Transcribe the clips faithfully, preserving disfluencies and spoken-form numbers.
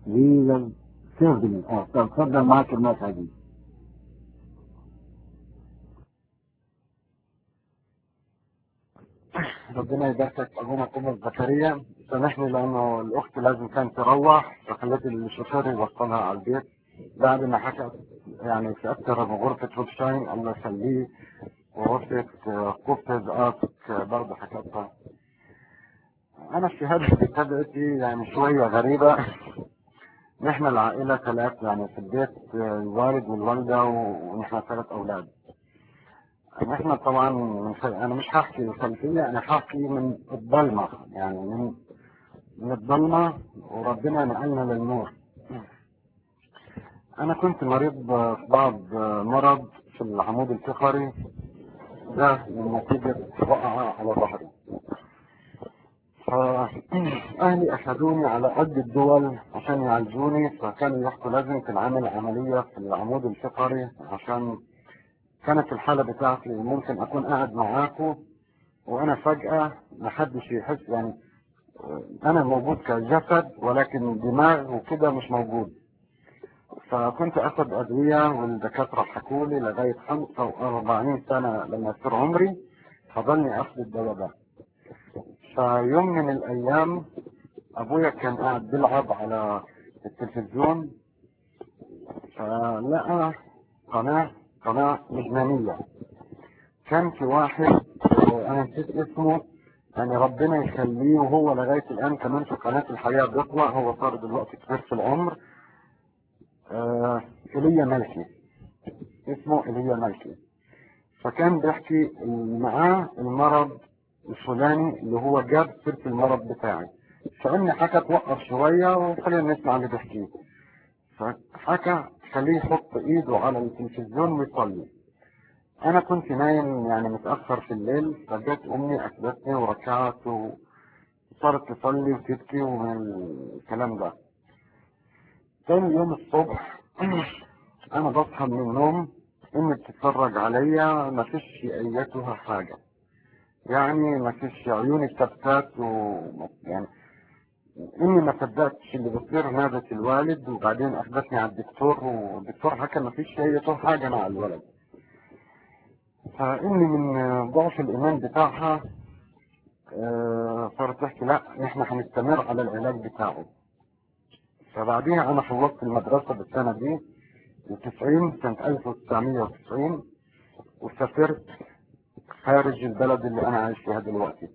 Jesus served me. اه طب اتفضل معاك الناس هذه. ربنا يباركك ابونا توماس زكريا. سامحني لانه الاخت لازم كانت تروح، فخليت الشوفير يوصلها على البيت بعد ما حكت يعني في اكثر من غرفه هوبشاين الله يخليه، وغرفه كوفتز ارك برضه حكتها. انا الشهاده بتاعتي يعني شويه غريبه. نحن العائله ثلاث، يعني في البيت الوالد والوالده ونحن ثلاث اولاد. نحن طبعا من خل... انا مش هحكي الخلفيه، انا هحكي من الضلمه، يعني من من الضلمه وربنا نقلنا للنور. انا كنت مريض ببعض مرض في العمود الفقري، ده من نتيجه وقعه على ظهري. فأهلي أخذوني على قد الدول عشان يعالجوني، فكانوا يحكوا لازم تنعمل عملية في العمود الفقري، عشان كانت الحالة بتاعتي ممكن أكون قاعد معاكم وأنا فجأة محدش يحس، يعني أنا موجود كجسد ولكن دماغ وكده مش موجود. فكنت أخذ أدوية والدكاترة حكوا لي لغاية خمسة وأربعين سنة لما يصير عمري فضلني أخذ الدواء ده. فيوم من الأيام أبويا كان قاعد بيلعب على التلفزيون، فلقى قناة قناة لبنانية. كان في واحد أنا نسيت اسمه، يعني ربنا يخليه، وهو لغاية الآن كمان في قناة الحياة بيطلع، هو صار دلوقتي كبير في العمر. آه إيليا ملكي، اسمه إيليا ملكي. فكان بيحكي معاه المرض الفلاني اللي هو جاب سيرة المرض بتاعي، فإني حكى توقف شوية وخلينا نسمع اللي بيحكيه. فحكى خليه يحط إيده على التلفزيون ويصلي. أنا كنت نايم يعني متأخر في الليل، فجت أمي أخذتني وركعت وصارت تصلي وتبكي ومن الكلام ده. تاني يوم الصبح أنا بصحى من النوم، أمي بتتفرج عليا، ما فيش أيتها حاجة، يعني ما فيش، عيوني ثبتات و يعني امي ما صدقتش اللي بتصير، نادت الوالد وبعدين اخذتني على الدكتور، والدكتور حكى ما فيش اي حاجه مع الولد. فامي من ضعف الايمان بتاعها آه، صارت تحكي لا احنا هنستمر على العلاج بتاعه. فبعديها انا خلصت المدرسه بالسنه دي وتسعين سنه ألف وتسعمية وتسعين، وسافرت خارج البلد اللي انا عايش فيها دلوقتي.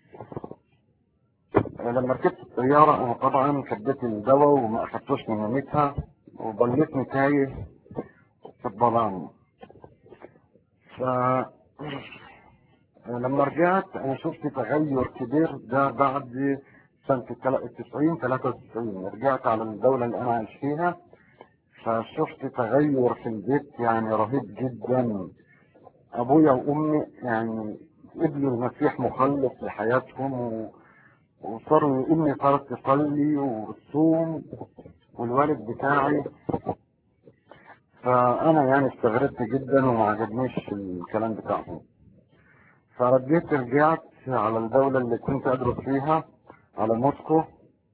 لما ركبت الطيارة أنا طبعا كبيت الدواء وما أخدتوش من يوميتها، وضليتني تايه في الظلام. ف لما رجعت أنا شفت تغير كبير، ده بعد سنة التسعين ثلاثة وتسعين رجعت على الدولة اللي أنا عايش فيها، فشفت تغير في البيت يعني رهيب جدا. أبويا وأمي يعني قبلوا المسيح مخلص لحياتهم، و... وصاروا أمي صارت تصلي وتصوم، والوالد بتاعي. فأنا يعني استغربت جدا وما عجبنيش الكلام بتاعهم. فرديت رجعت على الدولة اللي كنت أدرس فيها، على موسكو.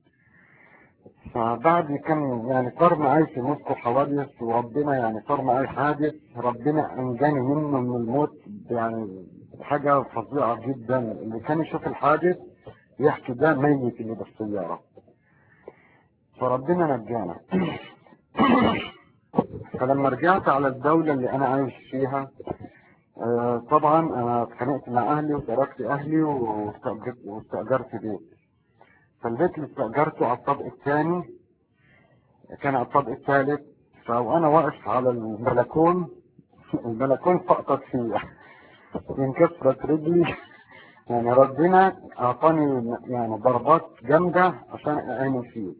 فبعد كان يعني صار معي في موسكو حوادث، وربنا يعني صار معي حادث ربنا أنجاني منه من الموت، يعني حاجة فظيعة جدا. اللي كان يشوف الحادث يحكي ده ميت اللي بالسيارة، فربنا نجانا. فلما رجعت على الدولة اللي أنا عايش فيها آه طبعا أنا اتخانقت مع أهلي وتركت أهلي واستأجرت, واستأجرت بيت. فالبيت اللي استأجرته على الطابق الثاني كان على الطابق الثالث، فأنا واقف على البلكون البلكون سقطت فيا، انكسرت رجلي. يعني ربنا أعطاني يعني ضربات جامدة عشان أعين فيه.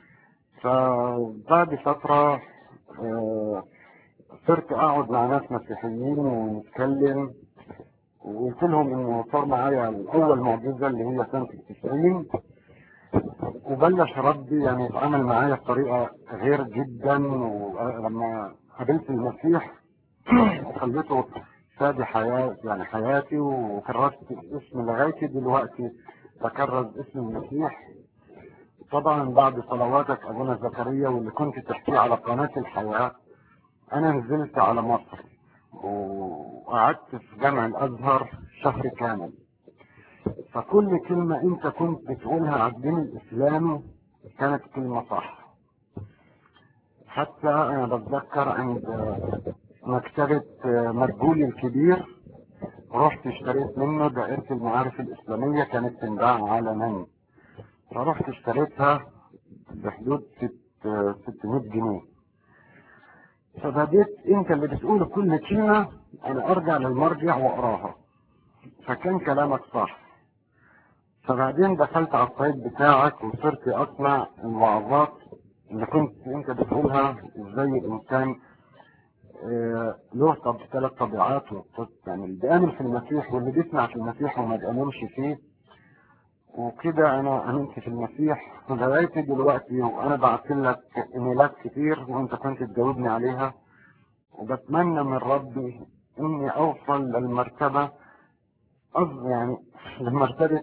فبعد فترة آه صرت اقعد مع ناس مسيحيين ونتكلم، وقلت لهم انه صار معايا اول معجزه اللي هي سنه التسعين، وبلش ربي يعني يتعامل معايا بطريقه غير جدا. ولما قابلت المسيح وخليته فادي حياتي، يعني حياتي، وكررت اسم لغايه دلوقتي بكرر اسم المسيح. طبعا بعد صلواتك ابونا زكريا واللي كنت تحكيه على قناة الحياة، انا نزلت على مصر وقعدت في جامع الازهر شهر كامل. فكل كلمة انت كنت بتقولها على الدين الاسلامي كانت كلمة صح. حتى انا بتذكر عند مكتبة مرجولي الكبير رحت اشتريت منه دائرة المعارف الاسلامية، كانت تنباع عالميا، فرحت اشتريتها بحدود ستمائة جنيه. فبديت انت اللي بتقول كل كلمة انا ارجع للمرجع واقراها، فكان كلامك صح. فبعدين دخلت على السايت بتاعك وصرت اسمع الوعظات اللي كنت انت بتقولها، ازاي الانسان اه له طب ثلاث طبيعات، يعني اللي بيآمن في المسيح واللي بيسمع في المسيح وما بيآمنش فيه. وكده انا امنت في المسيح لغايه دلوقتي، وانا بعت لك ايميلات كتير وانت كنت تجاوبني عليها، وبتمنى من ربي اني اوصل للمرتبه، قصدي يعني لمرتبه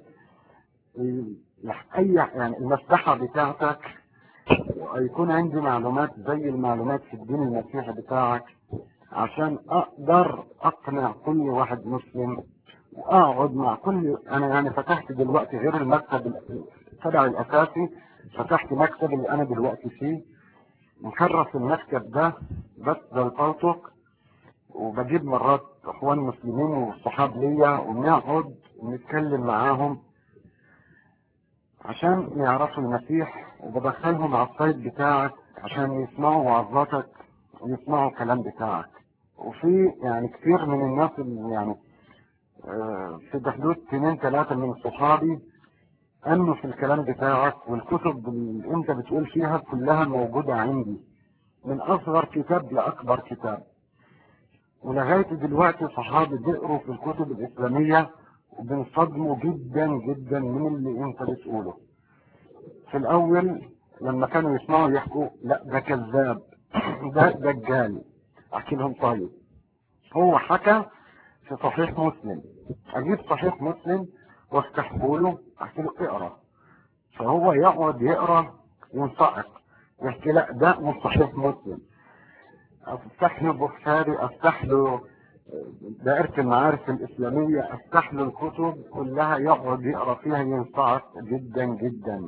اي يعني المسبحه بتاعتك، ويكون عندي معلومات زي المعلومات في الدين المسيحي بتاعك، عشان اقدر اقنع كل واحد مسلم، واقعد مع كل انا يعني فتحت دلوقتي غير المكتب التبع الاساسي، فتحت مكتب اللي انا دلوقتي فيه، مكرس المكتب ده بس للفوتوك، وبجيب مرات اخوان مسلمين وصحاب ليا ونقعد ونتكلم معاهم عشان يعرفوا المسيح، وبدخلهم على السايت بتاعك عشان يسمعوا وعظاتك ويسمعوا الكلام بتاعك. وفي يعني كتير من الناس اللي يعني آه في حدود اثنين ثلاثة من صحابي امنوا في الكلام بتاعك، والكتب اللي انت بتقول فيها كلها موجودة عندي من اصغر كتاب لاكبر كتاب. ولغاية دلوقتي صحابي بيقروا في الكتب الاسلامية وبينصدموا جدا جدا من اللي انت بتقوله. في الاول لما كانوا يسمعوا يحكوا لا ده كذاب ده دجال، احكي لهم طيب هو حكى في صحيح مسلم، اجيب صحيح مسلم وافتحه له احكي له اقرا، فهو يقعد يقرا ينصعق يحكي لا ده مش صحيح مسلم. افتح له بخاري، افتح له دائرة المعارف الاسلامية، افتح له الكتب كلها يقعد يقرا فيها ينصعق جدا جدا.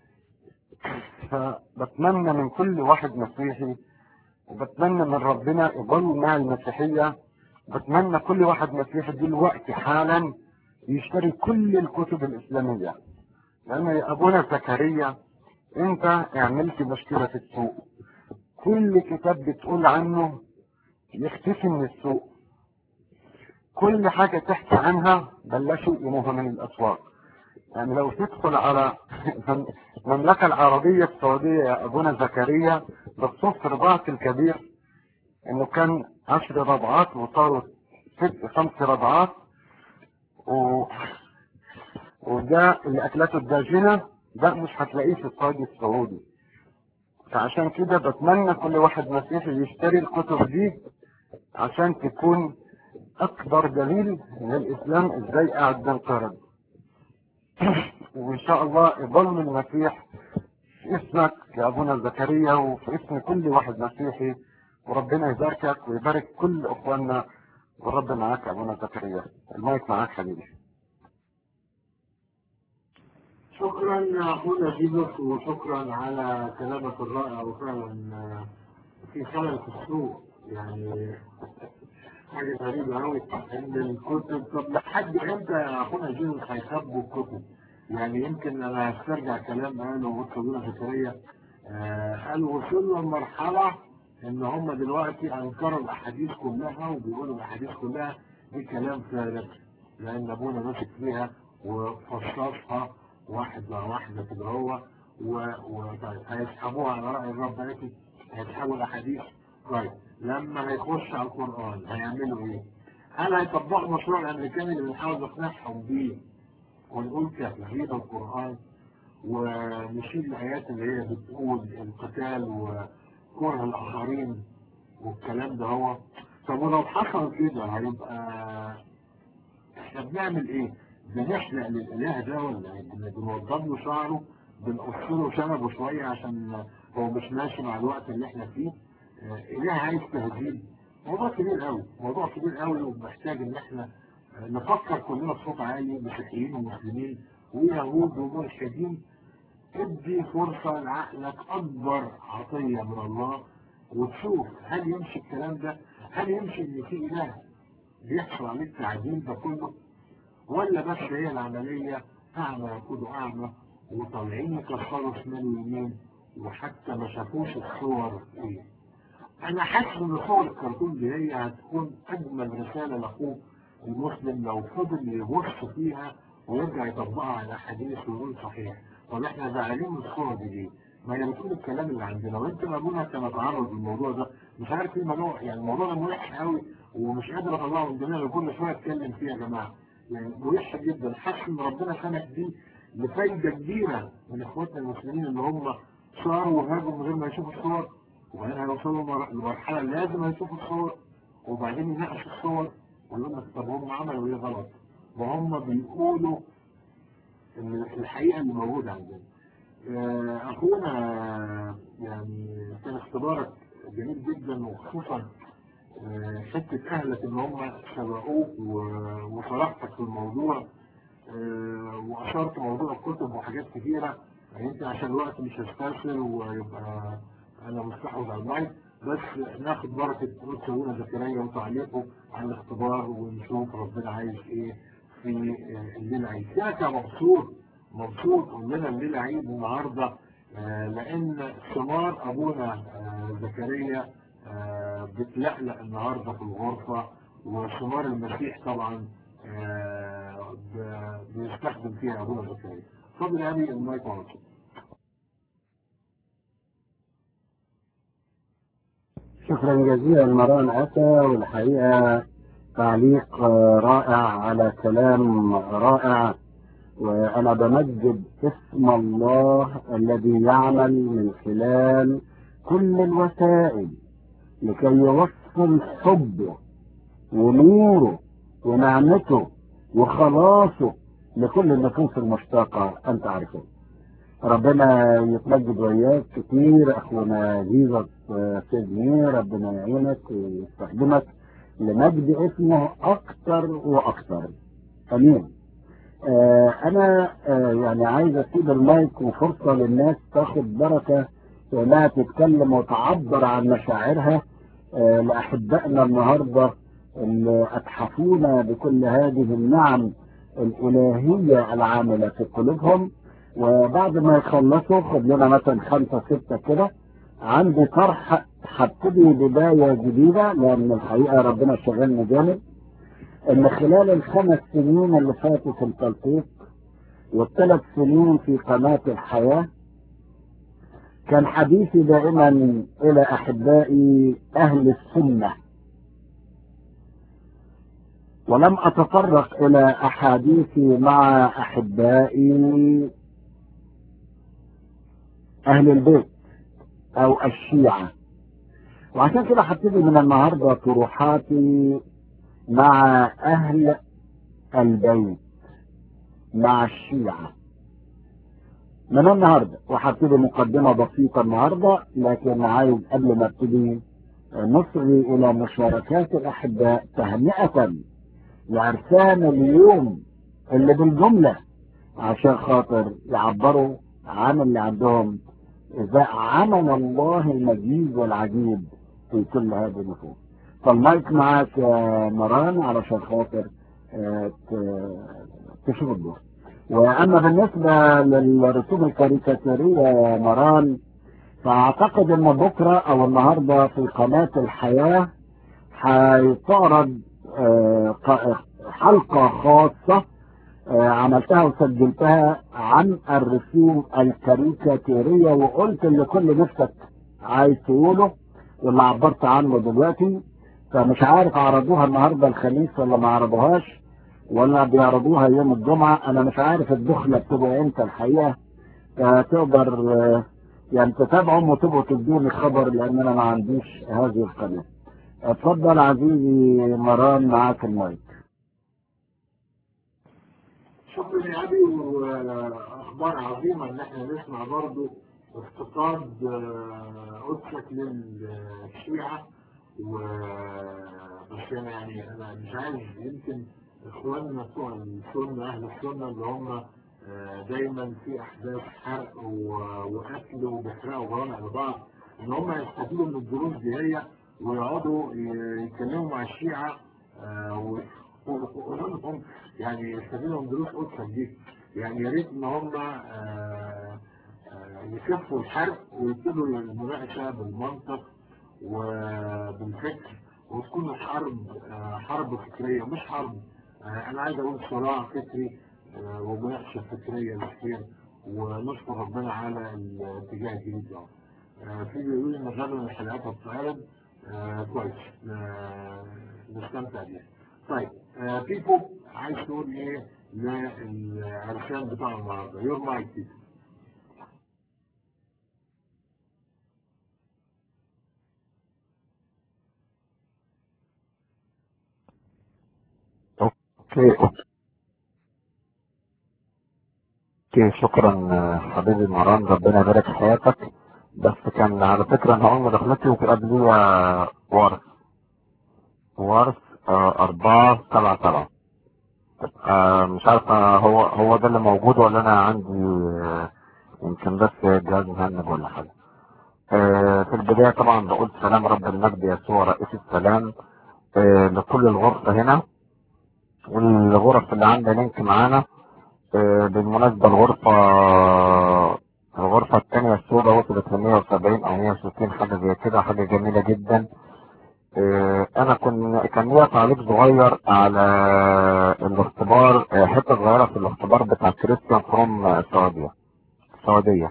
فبتمنى من كل واحد مسيحي، وبتمنى من ربنا يضل مع المسيحية، بتمنى كل واحد مسيحي دلوقتي حالا يشتري كل الكتب الإسلامية، لأن يا أبونا زكريا أنت عملت مشكلة في السوق، كل كتاب بتقول عنه يختفي من السوق، كل حاجة تحكي عنها بلشوا يقوموها من الأسواق. يعني لو تدخل على المملكة العربية السعودية يا أبونا زكريا بتصف رباعة الكبير إنه كان عشر ربعات وصاروا ست خمس ربعات، و... وده اللي أكلته الداجنة ده مش هتلاقيه في الصاج السعودي. فعشان كده بتمنى كل واحد مسيحي يشتري الكتب دي عشان تكون أكبر دليل للإسلام إزاي قاعد بنقرض. وإن شاء الله يضل المسيح في اسمك يا أبونا زكريا وفي اسم كل واحد مسيحي، وربنا يباركك ويبارك كل أخواننا، والرب معاك يا أبونا زكريا. المايك معاك حبيبي. شكرا يا أخونا جيزوس، وشكرا على كلامك الرائع، وفعلا في خلل في السوق، يعني حاجة غريبة أوي إن الكتب. طب لحد إمتى يا أخونا جيزوس هيخبوا الكتب؟ يعني يمكن أنا هسترجع كلام قاله أبونا زكريا، آه قالوا وصلنا لمرحلة إن هم دلوقتي أنكروا الأحاديث كلها وبيقولوا الأحاديث كلها دي كلام فارغ، لأن أبونا مسك فيها وفصصها واحد مع واحدة كده هو وهيسحبوها على رأي الرب قالت هيسحبوا الأحاديث. طيب لما هيخش على القرآن هيعملوا إيه؟ هل هيطبقوا المشروع الأمريكاني اللي بنحاول نقنعهم بيه ونقول كتغيير القرآن ونشيل الآيات اللي هي بتقول القتال وكره الآخرين والكلام ده هو؟ طب ولو حصل كده هيبقى احنا بنعمل ايه؟ بنحلق للإله ده ولا بنوضب له شعره بنقص له شنبه شويه عشان هو مش ماشي مع الوقت اللي احنا فيه. آه، اله عايز تهذيب. موضوع كبير قوي، موضوع كبير قوي، ومحتاج ان احنا آه، نفكر كلنا بصوت عالي، مسيحيين ومسلمين ويهود وملحدين. ادي فرصة لعقلك أكبر عطية من الله، وتشوف هل يمشي الكلام ده، هل يمشي إن في إله بيحصل عليه التعديل ده كله، ولا بس هي العملية أعمى يقود أعمى، وطالعين يكسروا شمال ويمين، وحتى ما شافوش الصور إيه. أنا حاسس إن صور الكرتون دي هي هتكون أجمل رسالة لأخوه المسلم لو فضل يبص فيها ويرجع يطبقها على أحاديث ويقول صحيح. طب إحنا زعلانين من الصور دي ليه؟ ما هي بتقول الكلام اللي عندنا، وأنت أبونا كان اتعرض للموضوع ده، مش عارف إيه الموضوع، يعني الموضوع ده وحش قوي ومش قادر أطلعه من دماغي كل شوية أتكلم فيه يا جماعة. يعني وحش جدا، حاسس إن ربنا سمح بيه لفايدة كبيرة من إخواتنا المسلمين اللي هم صاروا وهاجوا من غير ما يشوفوا الصور، وبعدين هيوصلوا مر- لمرحلة لازم هيشوفوا الصور، وبعدين يناقشوا الصور ويقول لك طب هم عملوا ايه غلط؟ وهم بيقولوا ان الحقيقة اللي موجودة عندنا. آه، اخونا يعني كان اختبارك جميل جدا، وخصوصا آه، حتة اهلك ان هم سبقوك و- وصرحتك في الموضوع، آه، واشرت موضوع الكتب وحاجات كتيرة. يعني انت عشان الوقت مش هسترسل ويبقى انا مستحوذ على المايك، بس ناخد بركة قدس ابونا زكريا وتعليقه على الاختبار، ونشوف ربنا عايز ايه في آه، الليلة عيد. كده مبسوط مبسوط اننا الليلة عيد النهارده، آه، لان ثمار ابونا آه، زكريا آه، بتلقلق النهارده في الغرفة، وثمار المسيح طبعا آه، ب- بيستخدم فيها ابونا زكريا. اتفضل يا ابي، المايك معاك. شكرا جزيلا مروان عطا، والحقيقة تعليق آه، رائع على كلام رائع. وأنا بمجد اسم الله الذي يعمل من خلال كل الوسائل لكي يوصل حبه ونوره ونعمته وخلاصه لكل النفوس المشتاقة أن تعرفه. ربنا يتمجد وياك كتير أخونا جيزس سيدني، ربنا يعينك ويستخدمك لمجد اسمه أكتر وأكتر. أمين. آه أنا آه يعني عايز أسيب المايك وفرصة للناس تاخد بركة إنها تتكلم وتعبر عن مشاعرها آه لأحبائنا النهاردة اللي أتحفونا بكل هذه النعم الإلهية العاملة في قلوبهم. وبعد ما يخلصوا خد لنا مثلا خمسة ستة كده، عندي طرح هبتدي بداية جديدة، لأن الحقيقة ربنا شغلني جامد إن خلال الخمس سنين اللي فاتوا في التلقيط والثلاث سنين في قناة الحياة كان حديثي دائما إلى أحبائي أهل السنة، ولم أتطرق إلى أحاديثي مع أحبائي أهل البيت أو الشيعة. وعشان كده هبتدي من النهاردة طروحاتي مع أهل البيت، مع الشيعة من النهاردة. وهبتدي مقدمة بسيطة النهاردة، لكن عايز قبل ما ابتدي نصغي إلى مشاركات الأحباء تهنئة لعرسان اليوم اللي بالجملة، عشان خاطر يعبروا عن اللي عندهم إذا عمل الله المجيد والعجيب في كل هذه النفوس. فالمايك معاك يا مران علشان خاطر آه، ت- تشوف الدور. وأما بالنسبة للرسوم الكاريكاتيرية يا مران، فأعتقد إن بكرة أو النهاردة في قناة الحياة هيتعرض آه، ق- حلقة خاصة آه، عملتها وسجلتها عن الرسوم الكاريكاتيرية، وقلت اللي كل نفسك عايز تقوله واللي عبرت عنه دلوقتي. فمش عارف عرضوها النهاردة الخميس ولا ما عرضوهاش ولا بيعرضوها يوم الجمعة. انا مش عارف الدخلة بتبقى امتى الحقيقة. فتقدر آه، يعني تتابعهم وتبقوا تدوني خبر، لان انا ما عنديش هذه القناة. اتفضل عزيزي مران، معاك المايك. شكرا يا ابي، واخبار اخبار عظيمه ان احنا نسمع برضه افتقاد آه، قدسك للشيعه. و بس انا يعني انا مش عارف، يمكن اخواننا بتوع السنه اهل السنه اللي هم آه، دايما في احداث حرق و- وقتل وبيحرقوا جوامع لبعض، ان هم يستفيدوا من الدروس دي هي ويقعدوا ي- يتكلموا مع الشيعه آه، و- ويقولوا لهم يعني يستفيدوا من دروس قدسك دي. يعني يا ريت ان هم آه، آه، يكفوا الحرق ويبتدوا المناقشه بالمنطق وبالفكر، وتكون الحرب آه، حرب فكريه مش حرب. آه، انا عايز اقول صراع فكري آه، ومناقشه فكريه للخير، ونشكر ربنا على الاتجاه الجديد ده. آه، في بيقول ان غدا الحلقات هتتعرض آه، كويس آه، نستمتع بيها. طيب آه، بيبو عايز تقول ايه للعرسان بتاع النهارده؟ يور مايك بيبو. اوكي اوكي شكرا آه، حبيبي مروان، ربنا يبارك في حياتك. بس كان على فكرة انا اول ما دخلتي وفي قبليها وارث وارث آه، أربعة سبعة سبعة. آه، مش عارف آه، هو هو ده اللي موجود ولا انا عندي آه، يمكن بس جهاز مهنج ولا حاجة. آه، في البداية طبعا بقول سلام رب المجد يسوع رئيس السلام آه، لكل الغرفة هنا والغرف اللي عندها لينك معانا. آه، بالمناسبة الغرفة الغرفة الثانية السوداء وصلت ل مية وسبعين أو مية وستين حاجة زي كده، حاجة جميلة جدا. آه، أنا كن كان ليا تعليق صغير على الاختبار، آه، حتة صغيرة في الاختبار بتاع كريستيان فروم السعودية السعودية.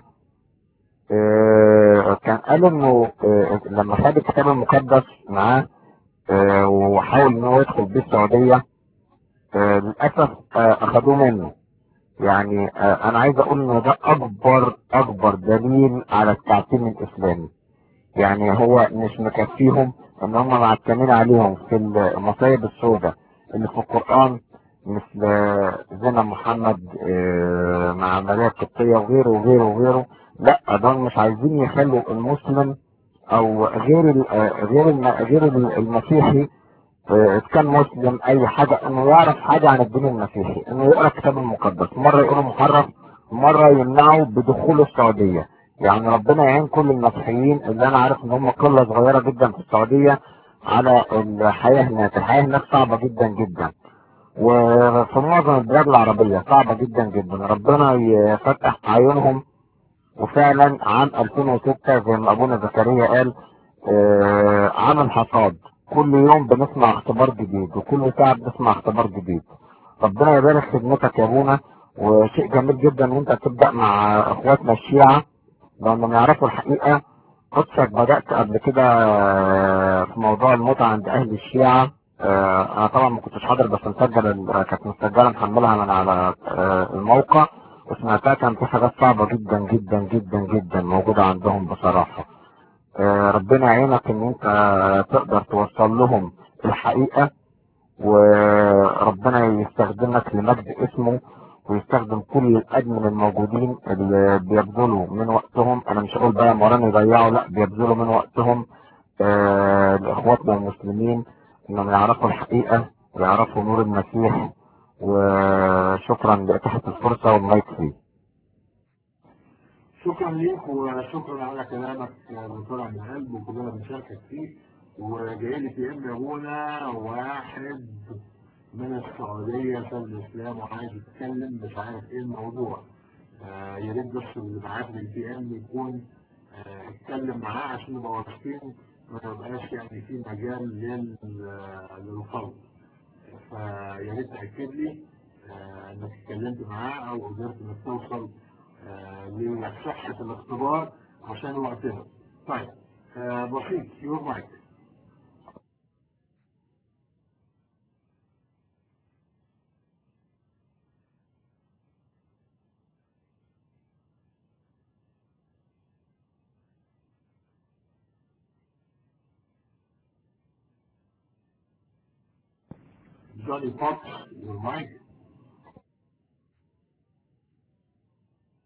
آه، كان قال إنه آه، لما خد الكتاب المقدس معاه آه، وحاول إن هو يدخل بيه السعودية، آه، للأسف آه، أخدوه منه. يعني آه، انا عايز اقول ان ده اكبر اكبر دليل على التعتيم الاسلامي. يعني هو مش مكفيهم ان هم معتمين عليهم في المصايب السوداء اللي في القرآن، مثل زنا محمد آه، مع ماريا القبطية وغيره وغيره وغيره. لا، دول مش عايزين يخلوا المسلم او غير ال- آه، غير الم- غير المسيحي إذا كان مسلم اي حاجة انه يعرف حاجة عن الدين المسيحي، انه يقرأ الكتاب المقدس. مرة يقولوا محرف، مرة يمنعوا بدخول السعودية. يعني ربنا يعين كل المسيحيين اللي انا عارف ان هم قلة صغيرة جدا في السعودية على الحياة هناك. الحياة هناك صعبة جدا جدا، وفي معظم البلاد العربية صعبة جدا جدا. ربنا يفتح عيونهم. وفعلا عام ألفين وستة زي ما ابونا زكريا قال آه، عام الحصاد. كل يوم بنسمع اختبار جديد وكل ساعة بنسمع اختبار جديد. ربنا يبارك خدمتك يا ابونا. وشيء جميل جدا ان انت تبدأ مع اخواتنا الشيعة لانهم يعرفوا الحقيقة. قدسك بدأت قبل كده آه، في موضوع المتعة عند اهل الشيعة. آه، انا طبعا ما كنتش حاضر بس مسجل ال- كانت مسجلة محملها من على آه، الموقع وسمعتها. كان في حاجات صعبة جدا جدا جدا جدا موجودة عندهم بصراحة. آه، ربنا يعينك ان انت تقدر توصل لهم الحقيقة، وربنا يستخدمك لمجد اسمه ويستخدم كل الادمن الموجودين اللي بيبذلوا من وقتهم. انا مش هقول بقى مران يضيعوا، لا، بيبذلوا من وقتهم آه لاخواتنا المسلمين انهم يعرفوا الحقيقة ويعرفوا نور المسيح. وشكرا لاتاحة الفرصة والمايك فيه. شكرا ليك وشكرا على كلامك اللي طلع من القلب وكلنا بنشاركك فيه. وجاي لي في ام يا ابونا واحد من السعوديه ساب الاسلام وعايز يتكلم مش عارف ايه الموضوع. آه يا ريت بس اللي بعت لي البي ام يكون آه اتكلم معاه عشان نبقى واثقين ما يبقاش يعني في مجال لل للفضل. فيا ريت تاكد لي آه انك اتكلمت معاه او قدرت انك توصل آه لصحه الاختبار عشان وقتنا. طيب آه بسيط يور مايك. جوني بوبس يور مايك.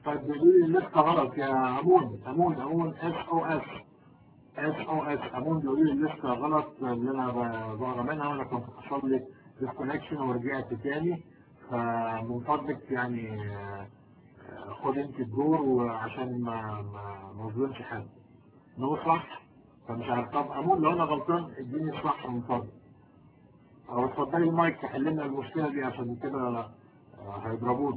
طيب بيقولوا لي لسه غلط يا امون امون امون اس او اس اس او اس امون بيقولوا لي لسه غلط اللي انا بقرا منها، وانا كنت حصل لي ديسكونكشن ورجعت تاني، فمن فضلك يعني خد انت الدور وعشان ما ما ما اظلمش حد. نو صح؟ فمش عارف. طب امون لو انا غلطان اديني الصح من فضلك، او اتفضلي المايك تحل لنا المشكله دي عشان كده هيضربوني.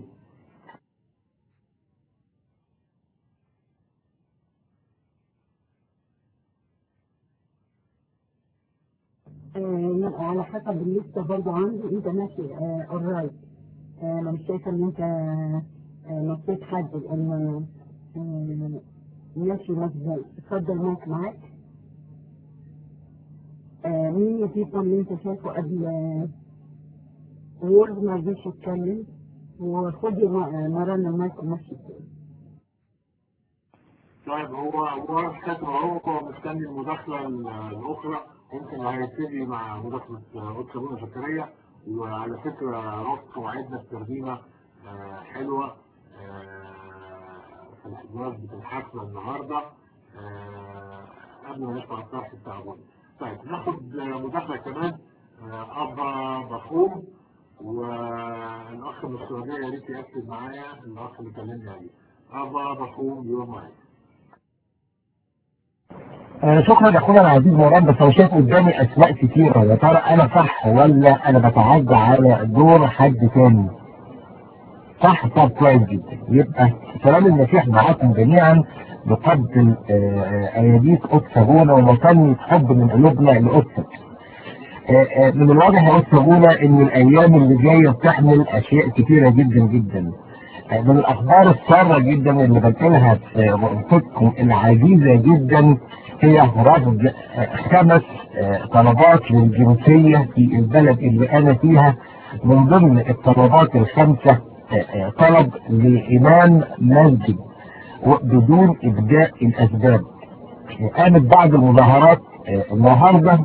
آه على حسب الليسته برضه عندي انت ماشي اورايت. آه انا مش شايفه ان انت آه نسيت حد، لان آه ماشي مظبوط. اتفضل مايك معاك. آه مين البيبل اللي انت شايفه قبل آه وورد ما رضيش يتكلم؟ وخدي مران المايك ومشي. طيب هو هو كاتب اهو، هو مستني المداخله الاخرى، يمكن هيبتدي مع مداخله قدس ابونا زكريا. وعلى فكره رحت وعدنا الترجمه حلوه في بمناسبه الحفله النهارده قبل ما نسمع الطرح بتاع ابونا. طيب ناخد مداخله كمان ابا بخوم، والاخ من السعوديه يا ريت ياكد معايا الاخ اللي كلمني عليه. ابا بخوم يور مايك. آه شكرا يا اخويا العزيز مراد، بس انا شايف قدامي اسماء كتيره، يا ترى انا صح ولا انا بتعدى على دور حد تاني؟ صح. طب كويس جدا. يبقى سلام المسيح معاكم جميعا. بقدم اياديك قدس ابونا ومطني حب من قلوبنا لقدسك. من الواضح يا قدس ابونا ان الايام اللي جايه بتحمل اشياء كتيره جدا جدا. من الاخبار الساره جدا اللي بنقلها في غرفتكم العزيزه جدا هي رفض خمس طلبات للجنسيه في البلد اللي انا فيها. من ضمن الطلبات الخمسه طلب لامام مسجد بدون ابداء الاسباب. قامت بعض المظاهرات النهارده،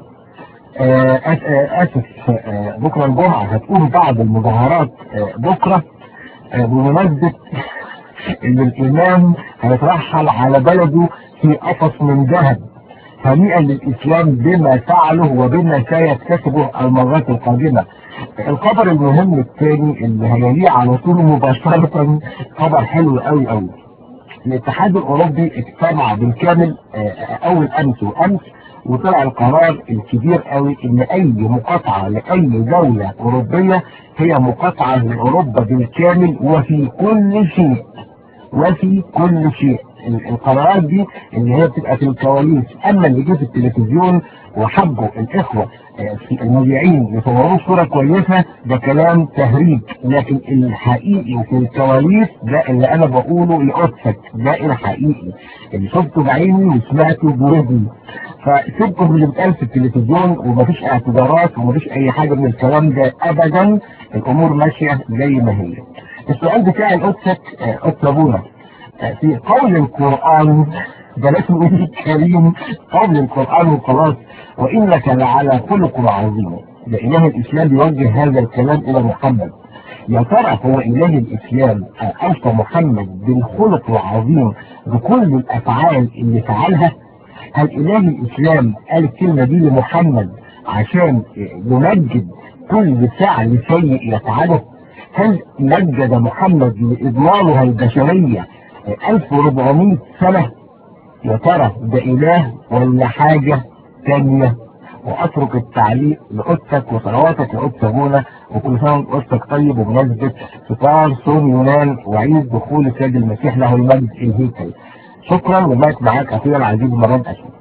اسف بكره الجمعه هتقوم بعض المظاهرات بكره بمناسبة ان الامام هيترحل على بلده في قفص من ذهب، هنيئا للاسلام بما فعله وبما سيكتسبه المرات القادمة. الخبر المهم الثاني اللي هيليه على طول مباشرة خبر حلو قوي قوي. الاتحاد الاوروبي اجتمع بالكامل اول امس وامس، وطلع القرار الكبير قوي ان اي مقاطعة لاي دولة اوروبية هي مقاطعة لاوروبا بالكامل وفي كل شيء وفي كل شيء. القرارات دي اللي هي بتبقى في الكواليس، اما اللي جه في التلفزيون وحبوا الاخوة في المذيعين يصوروا صورة كويسة ده كلام تهريج، لكن الحقيقي في الكواليس ده اللي انا بقوله لقدسك، ده الحقيقي اللي شفته بعيني وسمعته بودني. فسيبكم اللي بيتقال في التلفزيون، ومفيش اعتذارات ومفيش اي حاجة من الكلام ده ابدا. الامور ماشية زي ما هي. السؤال بتاعي لقدسك قدس ابونا، في قول القرآن بلاش نقول الكريم، قول القرآن وخلاص، وإنك لعلى خلق عظيم، ده إله الإسلام بيوجه هذا الكلام إلى محمد. يا ترى هو إله الإسلام أوصى محمد بالخلق العظيم بكل الأفعال اللي فعلها؟ هل إله الإسلام قال الكلمة دي لمحمد عشان يمجد كل فعل سيء يفعله؟ هل مجد محمد لإضلاله البشرية ألف وأربعمائة سنة؟ يا ترى ده إله ولا حاجة تانية؟ وأترك التعليق لقدسك وصلواتك لقدس أبونا، وكل سنة قدسك طيب وبمناسبة فطار صوم يونان وعيد دخول السيد المسيح له المجد الهيكل. شكرا، ومايك معاك أخويا العزيز مراد أشهر.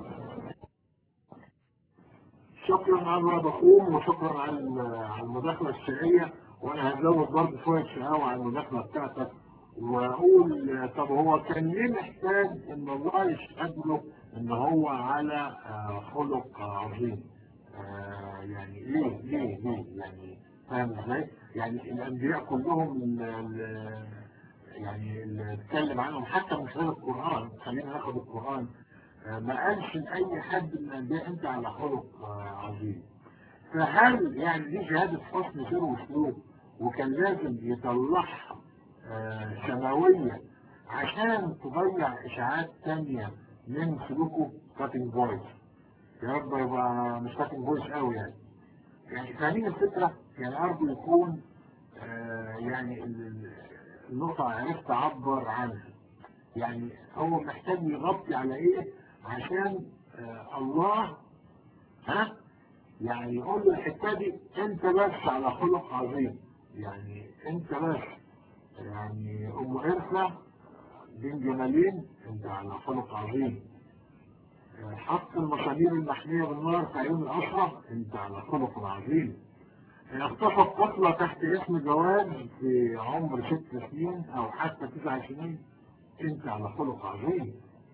شكرا على بخوم، وشكرا على المداخلة الشرعية. وأنا هزود برضه شوية شقاوة على المداخلة بتاعتك وأقول طب هو كان ليه محتاج إن الله يشهد له إن هو على خلق عظيم؟ آه يعني ليه ليه ليه يعني فاهم ازاي؟ يعني الأنبياء كلهم ال يعني اللي اتكلم عنهم حتى من خلال القرآن، خلينا ناخد القرآن، ما قالش لأي حد من الأنبياء أنت على خلق عظيم. فهل يعني دي شهادة حسن سير وسلوك وكان لازم يطلعها سماوية عشان تضيع اشاعات تانية من سلوكه كاتنج فويس. يا رب يبقى مش كاتنج فويس قوي يعني. يعني فاهمين الفكرة؟ يعني أرجو يكون آه يعني النقطة عرفت أعبر عنها. يعني هو محتاج يغطي على إيه عشان آه الله ها يعني يقول له الحتة دي أنت بس على خلق عظيم. يعني أنت بس يعني أم إرثة بين جمالين أنت على خلق عظيم. حط المسامير المحمية بالنار في عيون الأشرف أنت على خلق عظيم. اغتصب طفلة تحت اسم جواز في عمر ست سنين أو حتى تسع سنين أنت على خلق عظيم.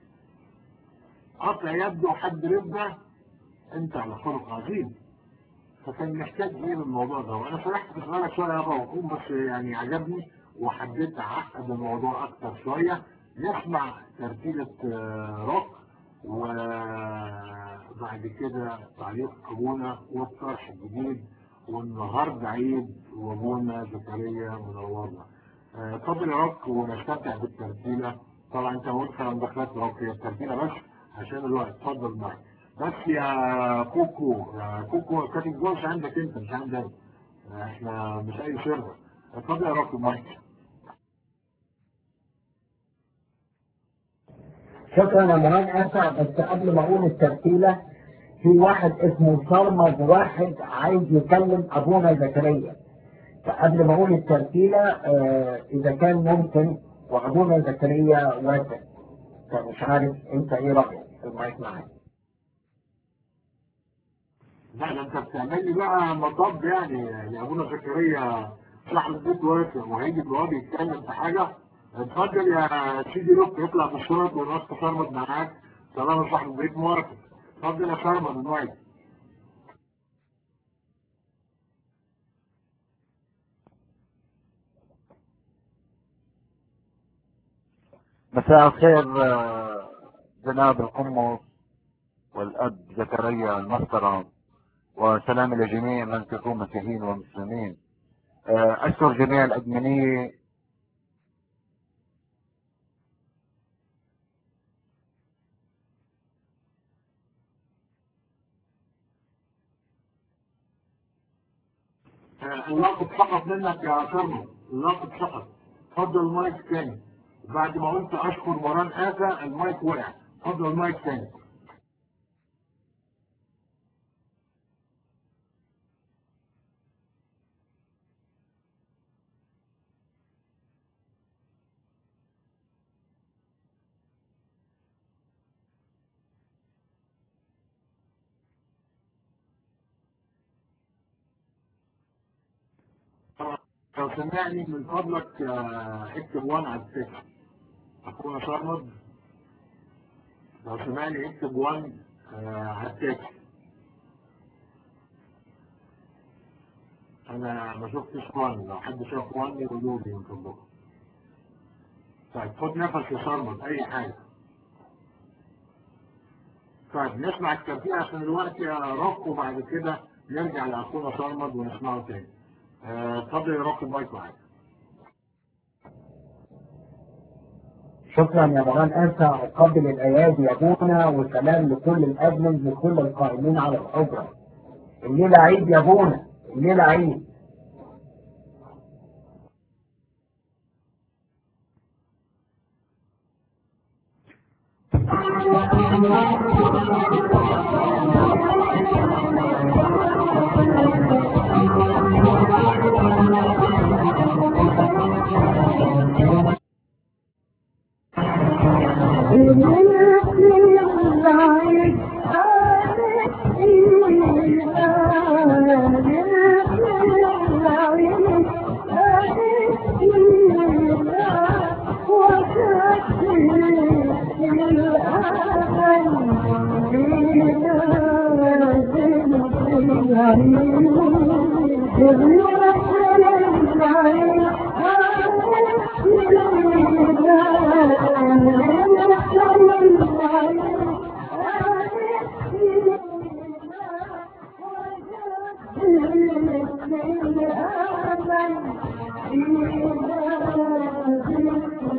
قطع يده وحد ربة أنت على خلق عظيم. فكان محتاج إيه الموضوع ده؟ وأنا شرحت في خلالك شوية يا أبا وقوم بس يعني عجبني وحبيت أعقد الموضوع أكتر شوية. نسمع ترتيلة روك وبعد كده تعليق أبونا والطرح الجديد والنهارده عيد وابونا زكريا منورنا. اتفضل يا روك ونستمتع بالترتيله. طبعا انت قلت انا دخلت روك هي الترتيله بس عشان الوقت. اتفضل معاك بس يا كوكو. يا كوكو كاتب جوش عندك انت مش عندنا. احنا مش اي سيرفر. اتفضل يا روك معاك. شكرا يا مهان اسع. بس قبل ما اقول الترتيله في واحد اسمه صرمد واحد عايز يكلم ابونا زكريا. فقبل ما اقول الترتيله آه اذا كان ممكن وابونا زكريا وافق. فمش عارف انت ايه رايك؟ المايك معاك. لا ده انت بتعمل لي بقى مطب يعني يا ابونا زكريا صاحب البيت وافق وهيجي دلوقتي يتكلم في حاجه. اتفضل يا سيدي روك يطلع بالصوت والناس تصرمد معاك طالما صاحب البيت موافق. اتفضل يا صرمد المايك. مساء الخير جناب القمص والأب زكريا المحترم، وسلام لجميع من تكون مسيحيين ومسلمين. أشكر جميع الأدمنية اللقب سقط منك يا صرمد. اللقب سقط. اتفضل المايك تاني. بعد ما قلت اشكر مران آفة المايك وقع. اتفضل المايك تاني. لو سمعني من فضلك اكتب وان على التكست. اخونا صرمد لو سمعني اكتب وان على التكست. انا ما شفتش وان. لو حد شاف وان يقولوا لي من فضلكم. طيب خد نفس يا صرمد اي حاجه. طيب نسمع الترتيب عشان الوقت يا روك وبعد كده نرجع لاخونا صرمد ونسمعه تاني. اتفضل يا روك المايك معاك. شكرا يا مهان اسع. اقبل الايادي يا ابونا وسلام لكل الادمن لكل القائمين على الحجره. الليله عيد يا ابونا. الليله عيد. Thank you.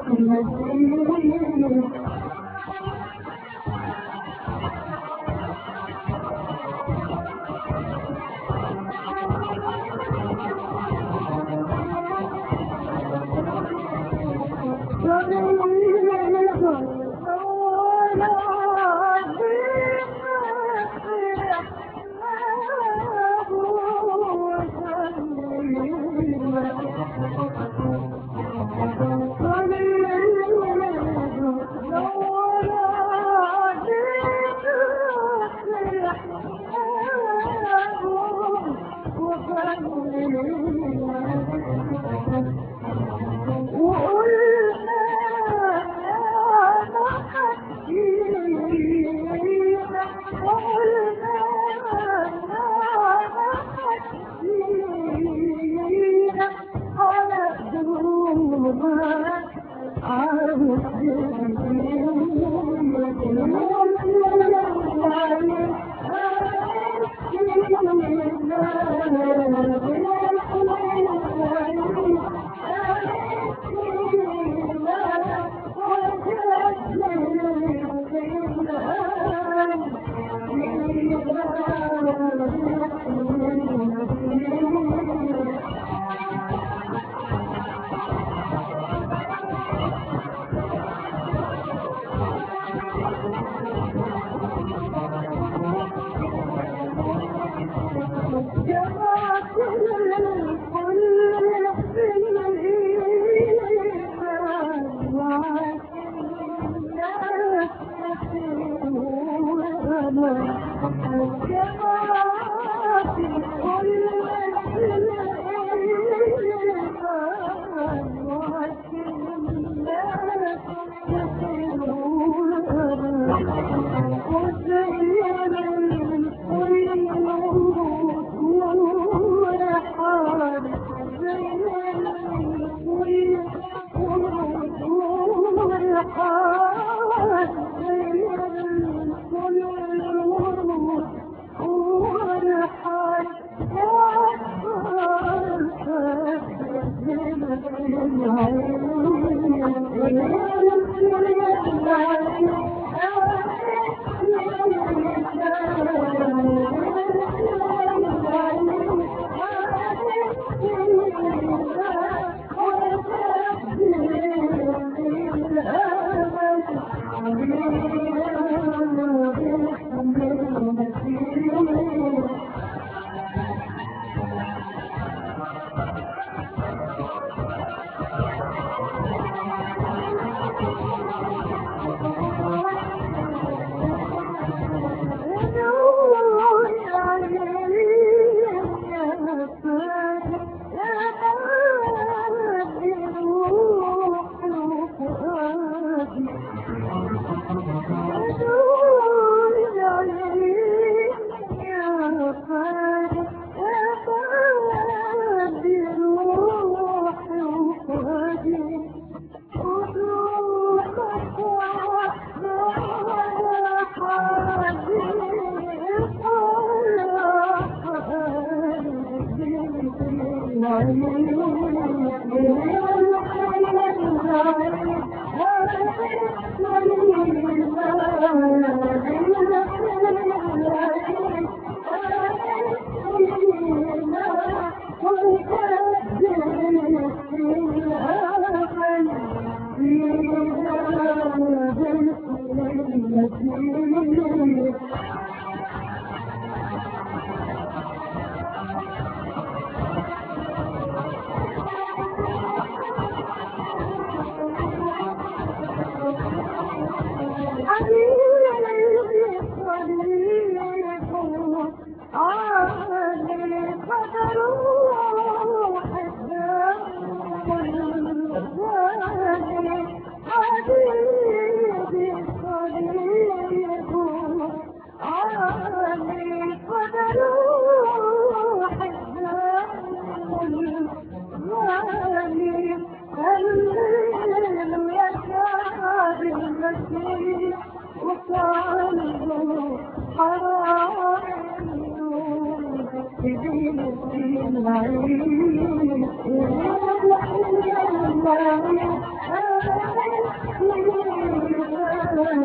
Thank you.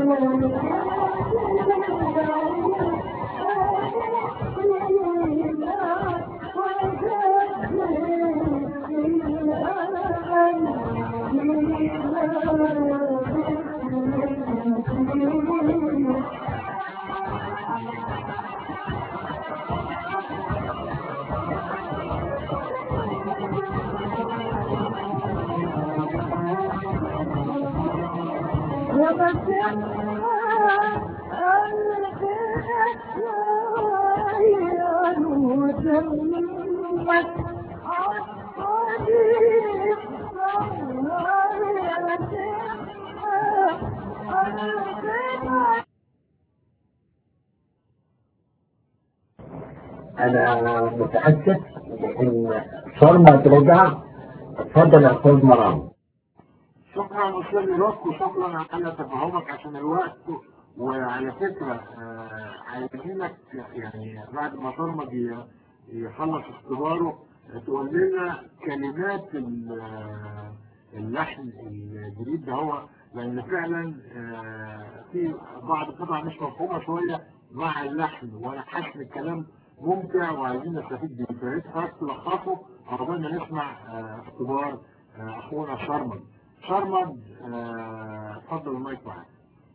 أنا متأكد إن صرمة ترجع. اتفضل يا أستاذ مرام. شكرا أستاذ روك وشكرا على تفهمك عشان الوقت. وعلى فكرة آه عايزينك يعني بعد ما صرمة يخلص اختباره تقول لنا كلمات اللحن الجديد ده، هو لأن فعلا آه في بعض القطع مش مفهومة شوية مع اللحن، وأنا حاسس إن الكلام ممتع وعايزين نستفيد بيه. فيا ريت حضرتك تلخصه عقبال ما نسمع آه اختبار آه أخونا شرمد. شرمد اتفضل آه المايك معاك.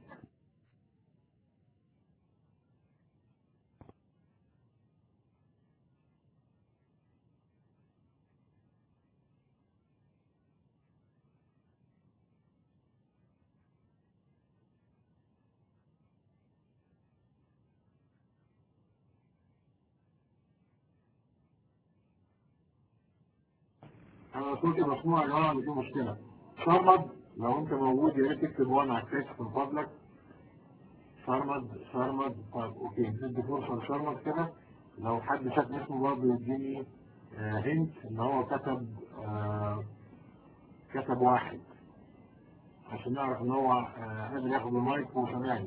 انا صوتي مسموع يا جماعه، دي مشكله. شرمد لو انت موجود يا ريت تكتب وانا على الفيس من فضلك. شرمد شرمد طيب اوكي، ندي فرصه لشرمد كده. لو حد شاف اسمه برضه يديني آه هنت ان هو كتب آه كتب واحد عشان نعرف ان هو آه قادر ياخد المايك وسامعني.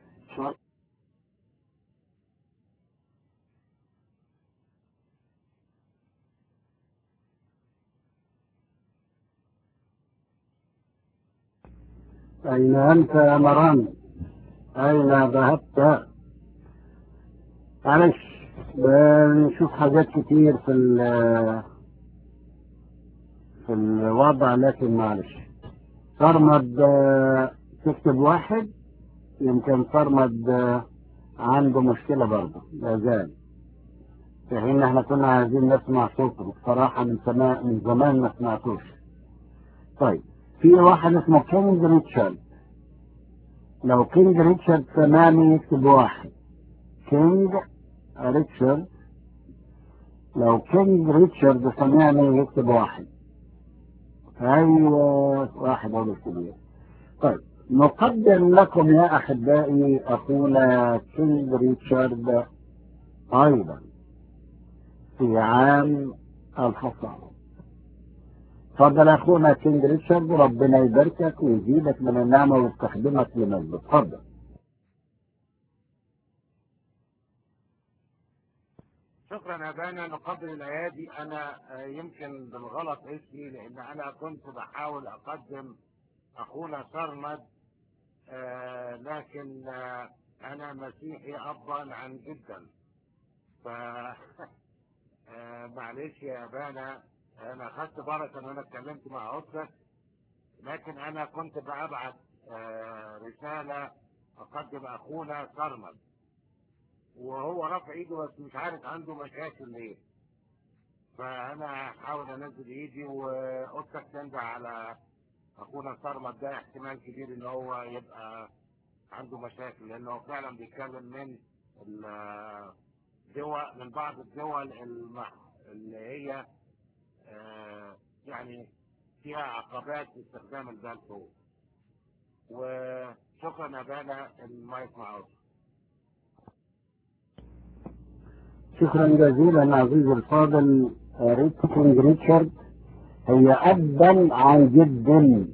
أين أنت يا مرام؟ أين ذهبت؟ معلش بنشوف حاجات كتير في في الوضع، لكن معلش. صرمد تكتب واحد، يمكن صرمد عنده مشكلة برضه لا زال، في حين احنا كنا عايزين نسمع صوته بصراحة من سماء من زمان ما سمعتوش. طيب في واحد اسمه كينج ريتشارد، لو كينج ريتشارد سمعني يكتب واحد. كينج ريتشارد، لو كينج ريتشارد سمعني يكتب واحد. ايوه واحد هو الكبير. طيب نقدم لكم يا احبائي اخونا كينج ريتشارد ايضا في عام الحصاد. تفضل اخونا كينج ريتشارد، ربنا يباركك ويزيدك من النعمه ويستخدمك لمجد. اتفضل. شكرا يا بانا. نقدم الايادي. انا يمكن بالغلط اسمي لان انا كنت بحاول اقدم اخونا صرمد، آه لكن آه انا مسيحي ابا عن جدا، ف آه معلش يا بانا، انا خدت بركه ان انا اتكلمت مع اختك، لكن انا كنت ببعت آه رساله اقدم اخونا صرمد، وهو رافع ايده بس مش عارف عنده مشاكل ليه. فانا هحاول انزل ايدي واختك تنده على اخونا صرمد ده. احتمال كبير ان هو يبقى عنده مشاكل، لانه فعلا بيتكلم من الدول، من بعض الدول اللي هي آه يعني فيها عقبات في استخدام البالفور. وشكرا يا بانا. المايك معاك. شكرا جزيلا عزيزي الفاضل. كينج ريتشارد هي ابا عن جد،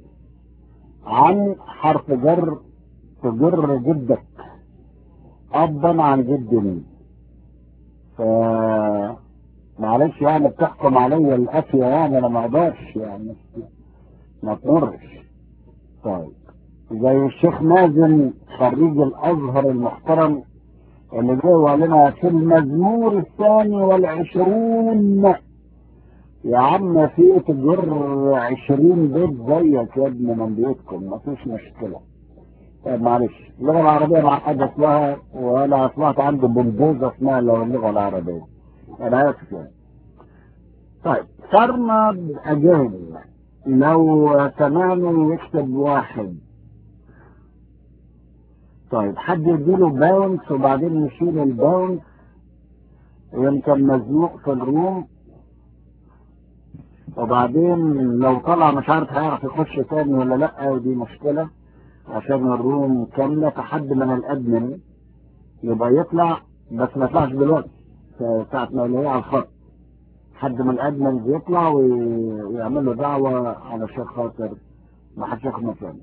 عن حرف جر تجر جدك، ابا عن جد. ف معلش يعني بتحكم عليا الافيه، يعني انا ما اقدرش يعني ما تمرش. طيب زي الشيخ مازن خريج الازهر المحترم اللي جاي وقال لنا في المزمور الثاني والعشرون يا عم في تجر عشرين بيت زيك يا ابن من بيوتكم مفيش مشكلة. طيب معلش اللغة العربية مع حاجة اسمها ولا اصبحت عنده بلدوزة اسمها اللغة العربية. انا اسف يعني. طيب سرمد اجين لو سمعني يكتب واحد. طيب حد يديله باونس وبعدين يشيل الباونس يمكن مزنوق في الروم وبعدين لو طلع مش عارف هيعرف يخش تاني ولا لا دي مشكلة عشان الروم كاملة. فحد من الادمن يبقى يطلع بس ما يطلعش دلوقتي ساعة ما يلاقيه على الخط. حد من الادمن يطلع ويعمل له دعوة علشان خاطر ما حدش ياخد مكانه.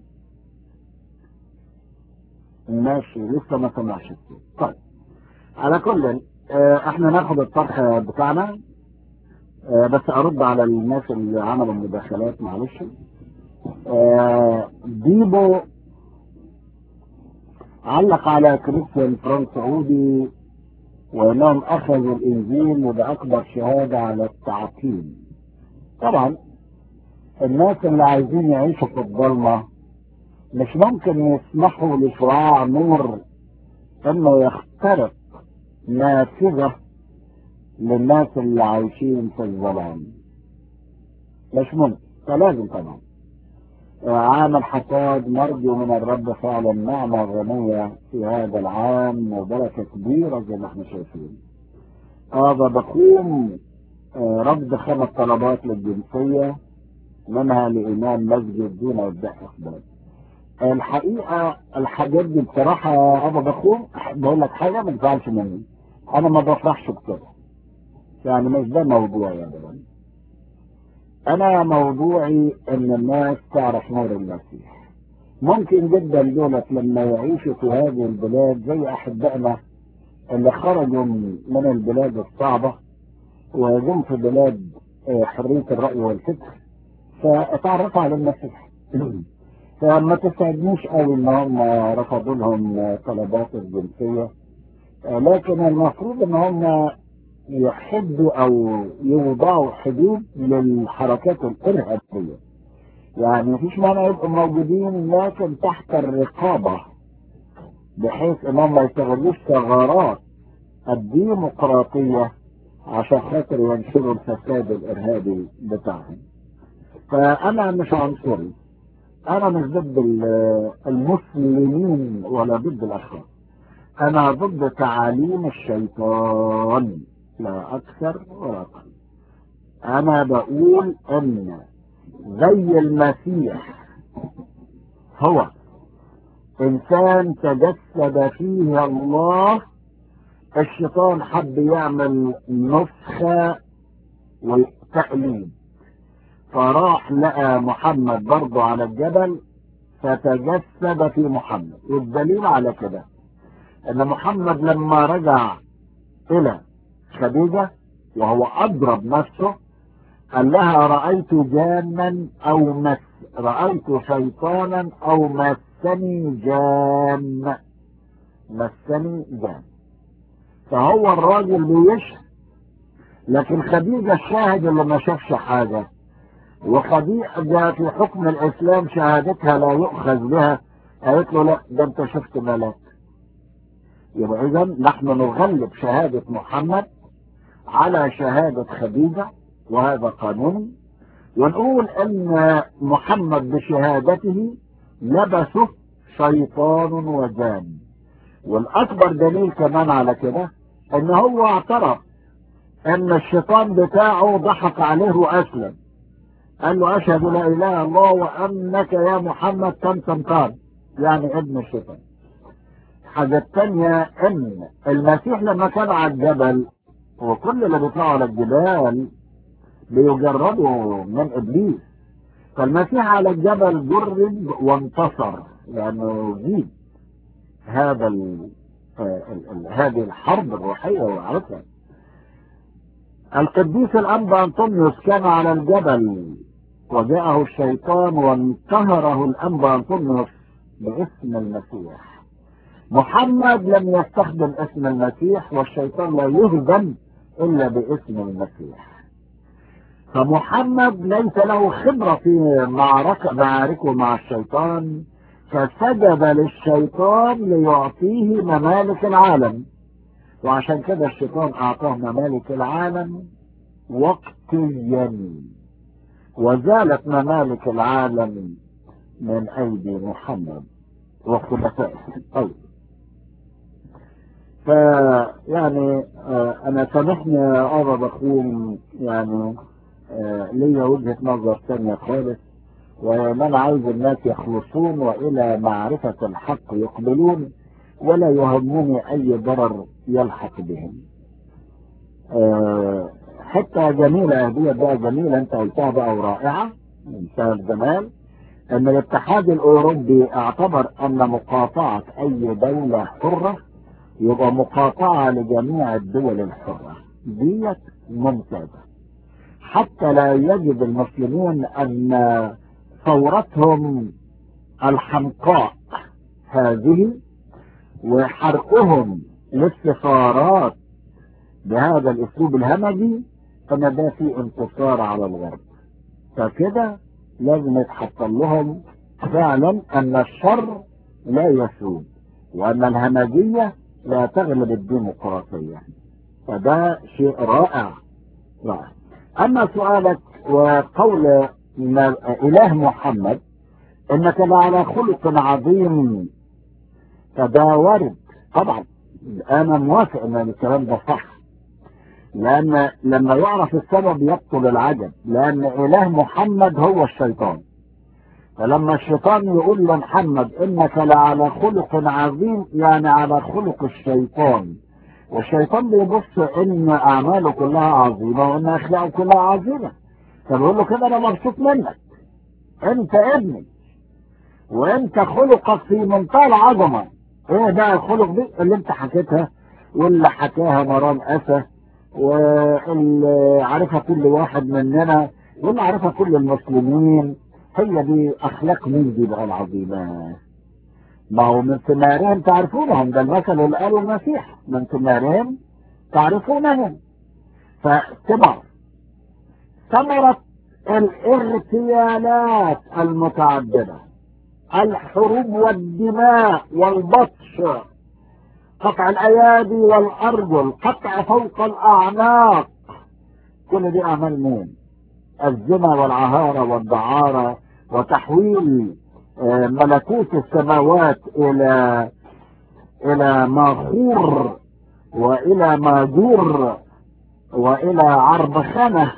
ماشي لسه ما سمعش. طيب على كل احنا ناخد الطرح بتاعنا اه بس ارد على الناس اللي عملوا مداخلات معلش. اه ديبو علق على كريستيان فرانك سعودي وانهم اخذوا الانجيل وده اكبر شهادة على التعقيم. طبعا الناس اللي عايزين يعيشوا في الظلمة مش ممكن يسمحوا لشعاع نور انه يخترق نافذة للناس اللي عايشين في الظلام. مش ممكن. فلازم طبعا عام الحصاد نرجو من الرب فعلا نعمة غنية في هذا العام وبركة كبيرة زي ما احنا شايفين. هذا بقوم رد خمس طلبات للجنسية منها لإمام مسجد دون إبداء أسباب. الحقيقة الحاجات دي بصراحة أنا بقوم بقول لك حاجة ما تزعلش مني. أنا ما بفرحش بكده يعني مش ده موضوعي يعني. أنا موضوعي إن الناس تعرف نور المسيح. ممكن جدا دولت لما يعيشوا في هذه البلاد زي أحبائنا اللي خرجوا من البلاد الصعبة ويجون في بلاد حرية الرأي والفكر فتعرفوا على المسيح. فما تساعدنيش قوي ان هم رفضوا لهم طلبات الجنسية، لكن المفروض ان هم يحدوا او يوضعوا حدود للحركات الارهابية. يعني مفيش معنى يبقوا موجودين لكن تحت الرقابة بحيث ان هم ما يستغلوش ثغرات الديمقراطية عشان خاطر ينشروا الفساد الارهابي بتاعهم. فانا مش عنصري، انا مش ضد المسلمين ولا ضد الاشخاص، انا ضد تعاليم الشيطان لا اكثر ولا اقل. انا بقول ان زي المسيح هو انسان تجسد فيه الله، الشيطان حب يعمل نسخة وتقليد فراح لقى محمد برضه على الجبل فتجسد في محمد. والدليل على كده ان محمد لما رجع الى خديجة وهو اضرب نفسه قال لها رأيت جانا او مس رأيت شيطانا او مسني جان مسني جان. فهو الراجل بيشهد، لكن خديجة الشاهد اللي ما شافش حاجة، وخديجة في حكم الاسلام شهادتها لا يؤخذ بها، قالت له لا ده انت شفت ملاك. يبقى اذا نحن نغلب شهادة محمد على شهادة خديجة وهذا قانون، ونقول ان محمد بشهادته لبسه شيطان وجان. والاكبر دليل كمان على كده ان هو اعترف ان الشيطان بتاعه ضحك عليه واسلم، قال له اشهد لا اله الا الله وانك يا محمد تمتمتان يعني ابن الشيطان. الحاجة الثانية ان المسيح لما كان على الجبل وكل اللي بيطلعوا على الجبال بيجربوا من ابليس، فالمسيح على الجبل جرب وانتصر لانه جيد هذا ال ال ال هذه الحرب الروحية وعرفها. القديس الأنبا أنطونيوس كان على الجبل وجاءه الشيطان وانتهره الأنبا أنطونيوس باسم المسيح. محمد لم يستخدم اسم المسيح، والشيطان لا يهزم إلا باسم المسيح. فمحمد ليس له خبرة في معركة معاركه مع الشيطان، فسجد للشيطان ليعطيه ممالك العالم، وعشان كده الشيطان أعطاه ممالك العالم وقتيا، وزالت ممالك العالم من أيدي محمد وخلفائه. طيب، فيعني آه أنا سامحني يا أبا بخوم، يعني آه ليا وجهة نظر ثانية خالص، وما أنا عايز الناس يخلصون وإلى معرفة الحق يقبلون، ولا يهمني أي ضرر يلحق بهم. آه حتى جميلة هدية بقى، جميلة أنت قلتها بقى ورائعة من سنة زمان، أن الاتحاد الأوروبي اعتبر أن مقاطعة أي دولة حرة يبقى مقاطعة لجميع الدول الحرة. ديت ممتازة، حتى لا يجد المسلمون أن ثورتهم الحمقاء هذه وحرقهم للسفارات بهذا الاسلوب الهمجي ان ده في انتصار على الغرب. فكده لازم يتحط لهم فعلا ان الشر لا يسود، وان الهمجية لا تغلب الديمقراطية. فده شيء رائع رائع. اما سؤالك وقول اله محمد انك لعلى خلق عظيم، فده وارد طبعا، انا موافق ان الكلام ده صح، لان لما يعرف السبب يبطل العجب، لان اله محمد هو الشيطان. فلما الشيطان يقول لمحمد انك لعلى خلق عظيم، يعني على خلق الشيطان، والشيطان بيبص ان اعماله كلها عظيمه وان اخلاقه كلها عظيمه، فبيقول له كده انا مبسوط منك، انت ابني وانت خلقك في منتهى العظمه. ايه بقى الخلق دي اللي انت حكيتها واللي حكاها مرام اسى واللي عارفها كل واحد مننا واللي عارفها كل المسلمين؟ هي دي اخلاق مين دي بقى العظيمه؟ ما هو من ثمارهم تعرفونهم، ده المثل اللي قاله المسيح، من ثمارهم تعرفونهم. فثمار ثمرة الارتيالات المتعددة، الحروب والدماء والبطش، قطع الايادي والارجل، قطع فوق الاعناق، كل دي اعمال مين؟ الزنا والعهارة والدعارة، وتحويل ملكوت السماوات الى الى ماخور والى ماجور والى عربخانة.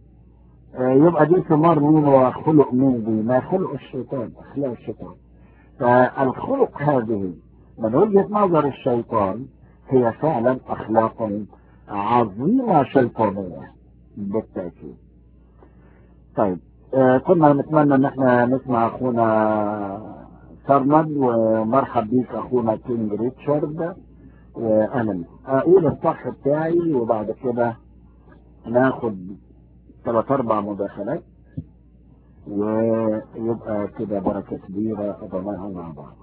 يبقى دي ثمار مين وخلق مين؟ دي ما خلق الشيطان، اخلاق الشيطان. فالخلق هذه من وجهة نظر الشيطان هي فعلا اخلاق عظيمة شيطانية بالتأكيد. طيب، آه كنا نتمنى ان احنا نسمع اخونا سرمد، ومرحب بيك اخونا كينج ريتشارد، وانا اقول الصح بتاعي وبعد كده ناخد ثلاث اربع مداخلات ويبقى كده بركة كبيرة قضيناها مع بعض.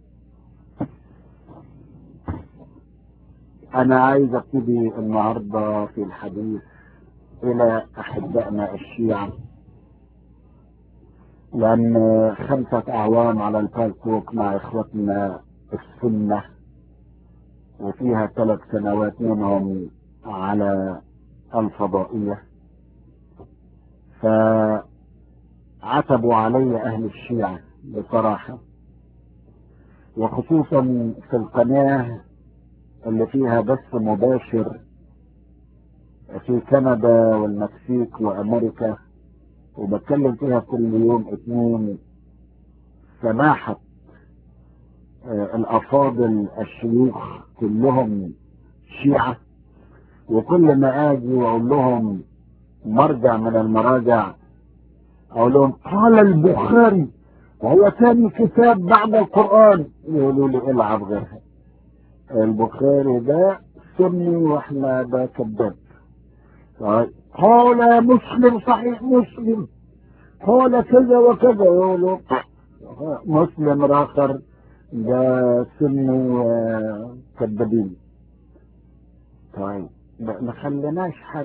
انا عايز ابتدي النهاردة في الحديث الى احبائنا الشيعة، لان خمسة اعوام على الفيسبوك مع اخوتنا السنة، وفيها ثلاث سنوات منهم على الفضائية، فعتبوا علي اهل الشيعة بصراحة، وخصوصا في القناة اللي فيها بث مباشر في كندا والمكسيك وامريكا، وبتكلم فيها كل يوم اثنين سماحة آه الافاضل الشيوخ كلهم شيعة، وكل ما اجي واقول لهم مرجع من المراجع اقول لهم قال البخاري وهو ثاني كتاب بعد القرآن، يقولوا لي العب غيرها، البخاري ده سني واحنا ده كذاب. قال مسلم صحيح مسلم، قال كذا وكذا، يقولوا مسلم اخر ده سنه آه، كدابين. طيب ما ما خليناش حد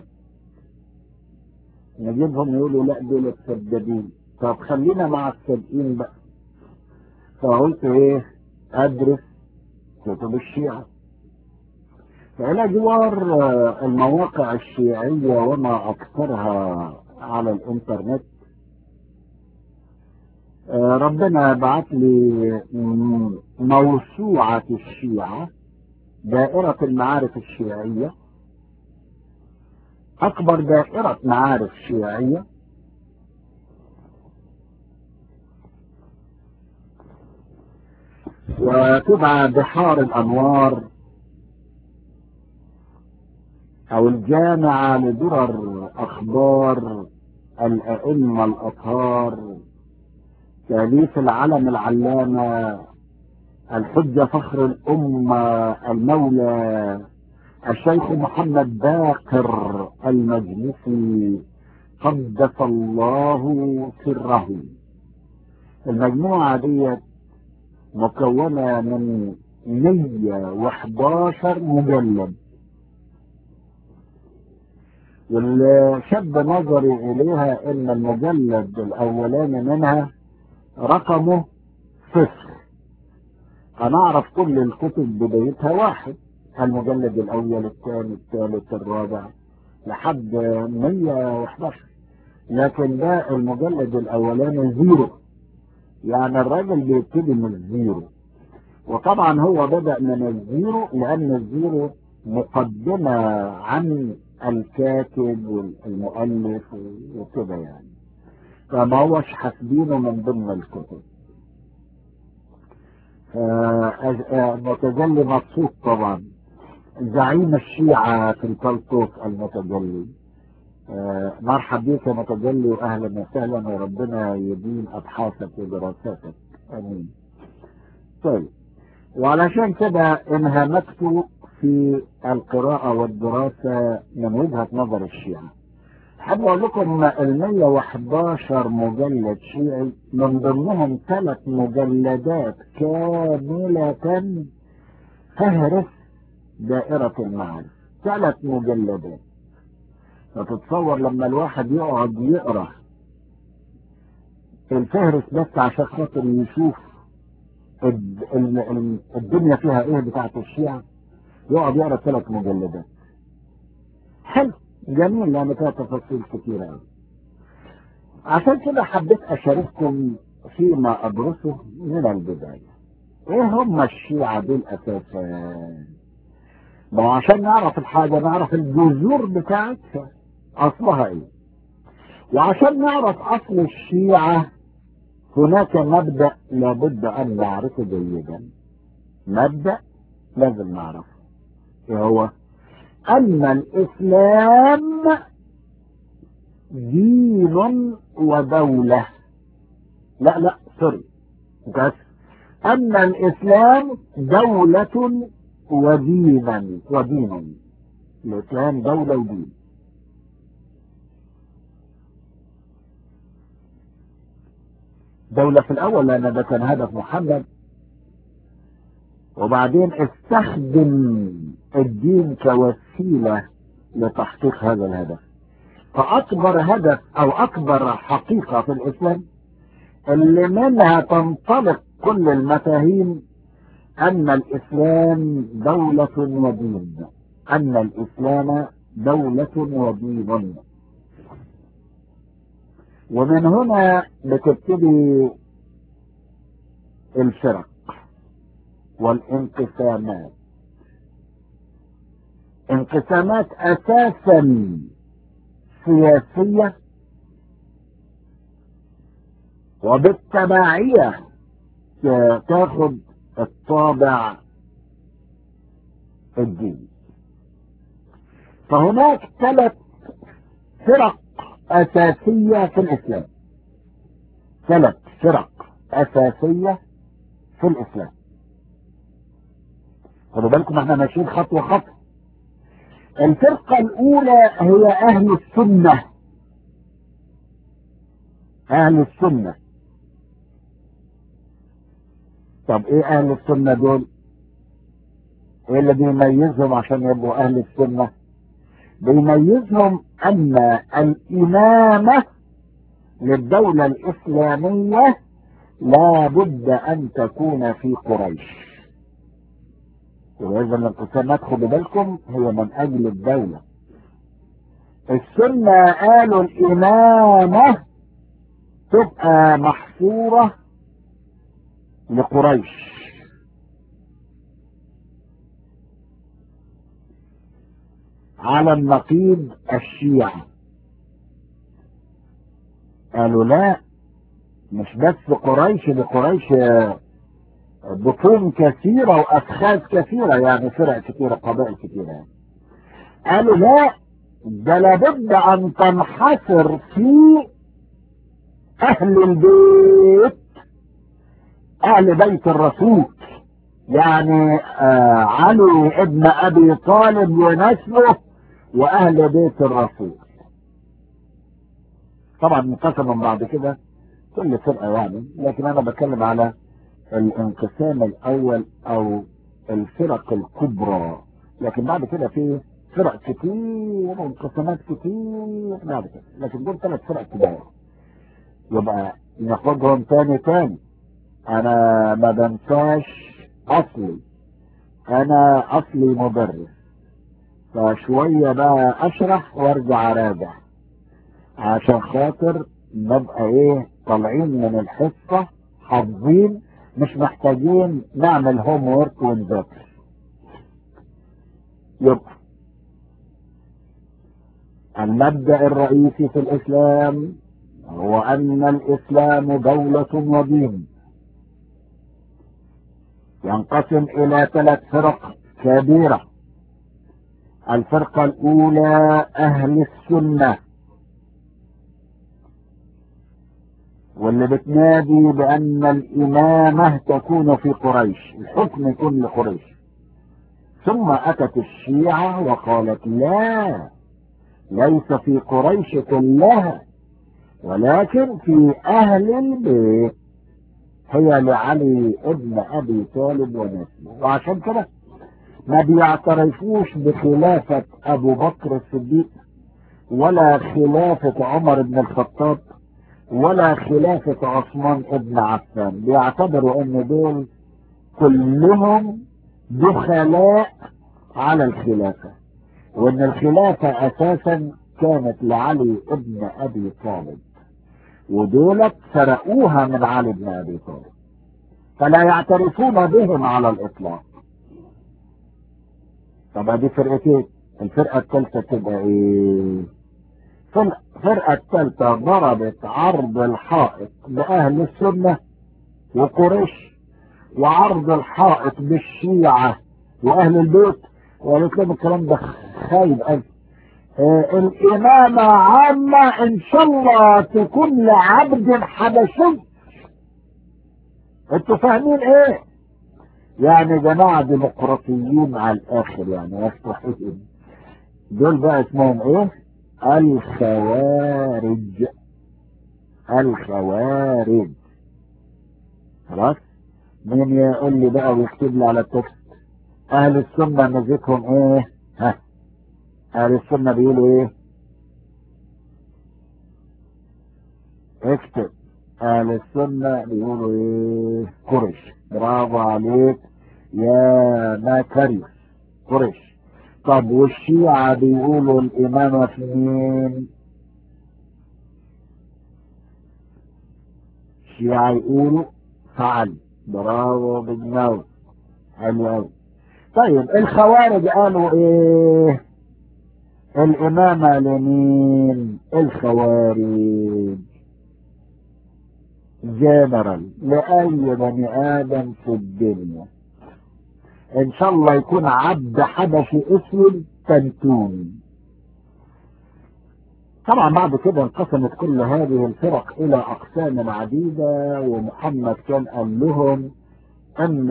نجيبهم يقولوا لا دول الكدابين، طب خلينا مع الصادقين بقى. فقلت ايه، ادرس كتب الشيعة. فإلى جوار آه، المواقع الشيعية وما أكثرها على الإنترنت، آه، ربنا بعت لي م- موسوعة الشيعة، دائرة المعارف الشيعية، أكبر دائرة معارف شيعية، وتدعى بحار الأنوار أو الجامعة لدرر أخبار الأئمة الأطهار، تأليف العلم العلامة الحجة فخر الأمة المولى الشيخ محمد باقر المجلسي قدس الله سره. المجموعة دي مكونة من مية وحداشر مجلد، واللي شد نظري إليها إن المجلد الأولاني منها رقمه صفر. أنا أعرف كل الكتب بدايتها واحد، المجلد الأول الثاني الثالث الرابع لحد مية وحداشر، لكن ده المجلد الأولاني زيرو، يعني الراجل بيبتدي من الزيرو. وطبعا هو بدأ من الزيرو لأن الزيرو مقدمة عن الكاتب والمؤلف وكده يعني، فما هوش حاسبينه من ضمن الكتب. المتجلي مبسوط طبعا، زعيم الشيعة في الكلطوس المتجلي. مرحب بيك يا متجلي واهلا وسهلا، وربنا يدين ابحاثك ودراساتك، امين. طيب، وعلشان كده انهمكت في القراءة والدراسة من وجهة نظر الشيعة. حابب اقول لكم ال مية وحداشر مجلد شيعي من ضمنهم ثلاث مجلدات كاملة فهرس دائرة المعارف، ثلاث مجلدات. فتتصور لما الواحد يقعد يقرأ الفهرس بس عشان خاطر يشوف الدنيا فيها ايه بتاعت الشيعة، يقعد يقرأ ثلاث مجلدات. حلو جميل لأن فيها تفاصيل كتيرة قوي. عشان كده حبيت أشارككم فيما أدرسه من البداية. إيه هم الشيعة دول أساسا؟ ما عشان نعرف الحاجة نعرف الجذور بتاعتها أصلها إيه. وعشان نعرف أصل الشيعة هناك مبدأ لابد أن نعرفه جيدا. مبدأ لازم نعرفه، إيه هو؟ أن الإسلام دين ودولة. لا لا سوري بس أن الإسلام دولة ودينا ودينا. الإسلام دولة ودين. دولة في الأول لأن ده كان هدف محمد، وبعدين استخدم الدين كوسيلة لتحقيق هذا الهدف. فأكبر هدف أو أكبر حقيقة في الإسلام اللي منها تنطلق كل المفاهيم أن الإسلام دولة ودين. أن الإسلام دولة ودين. ومن هنا بتبتدي الفرق والانقسامات. انقسامات أساسا سياسية، وبالتبعية تاخد الطابع الديني. فهناك ثلاث فرق أساسية في الإسلام. ثلاث فرق أساسية في الإسلام. خدوا بالكم احنا ماشيين خطوة خطوة. الفرقة الأولى هي أهل السنة. أهل السنة طب ايه اهل السنة دول؟ ايه اللي بيميزهم عشان يبقوا اهل السنة؟ بيميزهم ان الامامة للدولة الاسلامية لا بد ان تكون في قريش. واذا الانقسامات خدوا بالكم هي من اجل الدولة. السنة قالوا الامامة تبقى محصورة لقريش، على النقيض الشيعة قالوا لا، مش بس قريش، لقريش بطون كثيرة وأفخاذ كثيرة، يعني فرق كثيرة، قبائل كثيرة يعني. قالوا لا، ده لابد أن تنحصر في أهل البيت، أهل بيت الرسول، يعني آه علي ابن أبي طالب ونسله وأهل بيت الرسول. طبعا انقسموا بعد كده كل فرقة يعني، لكن أنا بتكلم على الانقسام الأول أو الفرق الكبرى، لكن بعد كده في فرق كتير وانقسامات كتير بعد كده، لكن دول ثلاث فرق كبار. يبقى ناخدهم تاني تاني. أنا ما بنساش أصلي، أنا أصلي مدرس، فشوية بقى أشرح وأرجع أراجع عشان خاطر نبقى إيه طالعين من الحصة حافظين، مش محتاجين نعمل هوم وورك ونذاكر. يبقى المبدأ الرئيسي في الإسلام هو أن الإسلام دولة ودين، ينقسم إلى ثلاث فرق كبيرة. الفرقة الأولى أهل السنة، واللي بتنادي بأن الإمامة تكون في قريش، الحكم يكون لقريش. ثم أتت الشيعة وقالت لا، ليس في قريش كلها، ولكن في أهل البيت، هي لعلي ابن أبي طالب ونسله. وعشان كده ما بيعترفوش بخلافة أبو بكر الصديق، ولا خلافة عمر بن الخطاب، ولا خلافة عثمان ابن عفان. بيعتبروا ان دول كلهم دخلاء على الخلافة، وان الخلافة اساسا كانت لعلي ابن ابي طالب، ودولت سرقوها من علي بن ابي طالب، فلا يعترفون بهم على الاطلاق. طب دي فرقتين. الفرقة الثالثة تبقى ايه؟ الفرقة الثالثة ضربت عرض الحائط لأهل السنة وقريش، وعرض الحائط بالشيعة وأهل البيت، وقالت لهم الكلام ده خايب قوي. آه الإمامة عامة إن شاء الله تكون لعبد حبشي. انتوا فاهمين ايه؟ يعني جماعة ديمقراطيين على الآخر، يعني يستحقون. دول بقى اسمهم ايه؟ الخوارج. الخوارج. خلاص؟ مين يقول لي بقى ويكتب لي على التكست؟ اهل السنة مزيتهم ايه؟ ها؟ اهل السنة بيقولوا ايه؟ اكتب. اهل السنة بيقولوا ايه؟ قريش. برافو عليك يا ماكاريوس، قريش. طب والشيعة بيقولوا الامامة في مين؟ الشيعة يقولوا فعل. برافو بالنوم، حلو قوي. طيب الخوارج قالوا ايه؟ الامامة لمين؟ الخوارج جنرال لأي بني آدم في الدنيا، إن شاء الله يكون عبد حبشي أسود تنتوني. طبعا بعد كده انقسمت كل هذه الفرق إلى أقسام عديدة، ومحمد كان قال لهم أن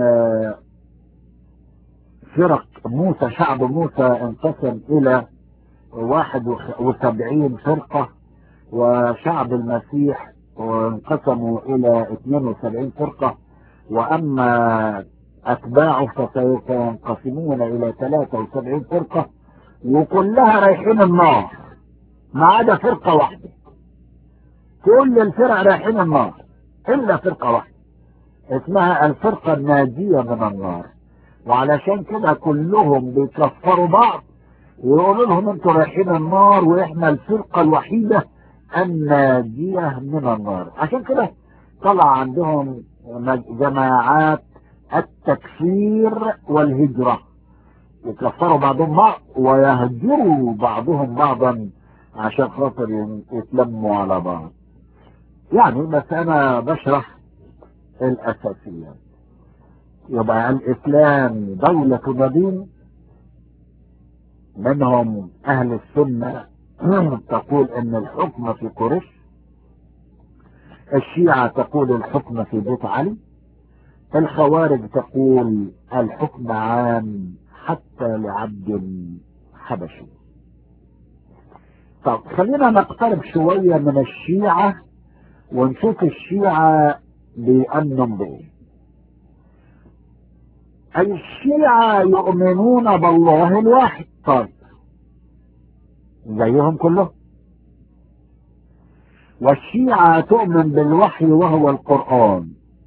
فرق موسى، شعب موسى انقسم إلى واحد وسبعين فرقة، وشعب المسيح وانقسموا الى اثنين وسبعين فرقة، وأما أتباعه فسوف ينقسمون إلى ثلاثة وسبعين فرقة وكلها رايحين النار ما عدا فرقة واحدة. كل الفرق رايحين النار إلا فرقة واحدة اسمها الفرقة الناجية من النار. وعلشان كده كلهم بيكفروا بعض ويقولوا لهم انتوا رايحين النار واحنا الفرقة الوحيدة الناجية من النار. عشان كده طلع عندهم جماعات التكفير والهجرة، يكفروا بعضهم بعض ويهجروا بعضهم بعضا عشان خاطر يتلموا على بعض. يعني بس انا بشرح الاساسيات. يبقى الاسلام دولة مدين، منهم اهل السنة تقول ان الحكم في قريش، الشيعة تقول الحكم في بيت علي، الخوارج تقول الحكم عام حتى لعبد حبشي. طب خلينا نقترب شوية من الشيعة ونشوف الشيعة بيأمنوا بإيه. الشيعة يؤمنون بالله الواحد، طيب زيهم كلهم. والشيعة تؤمن بالوحي وهو القرآن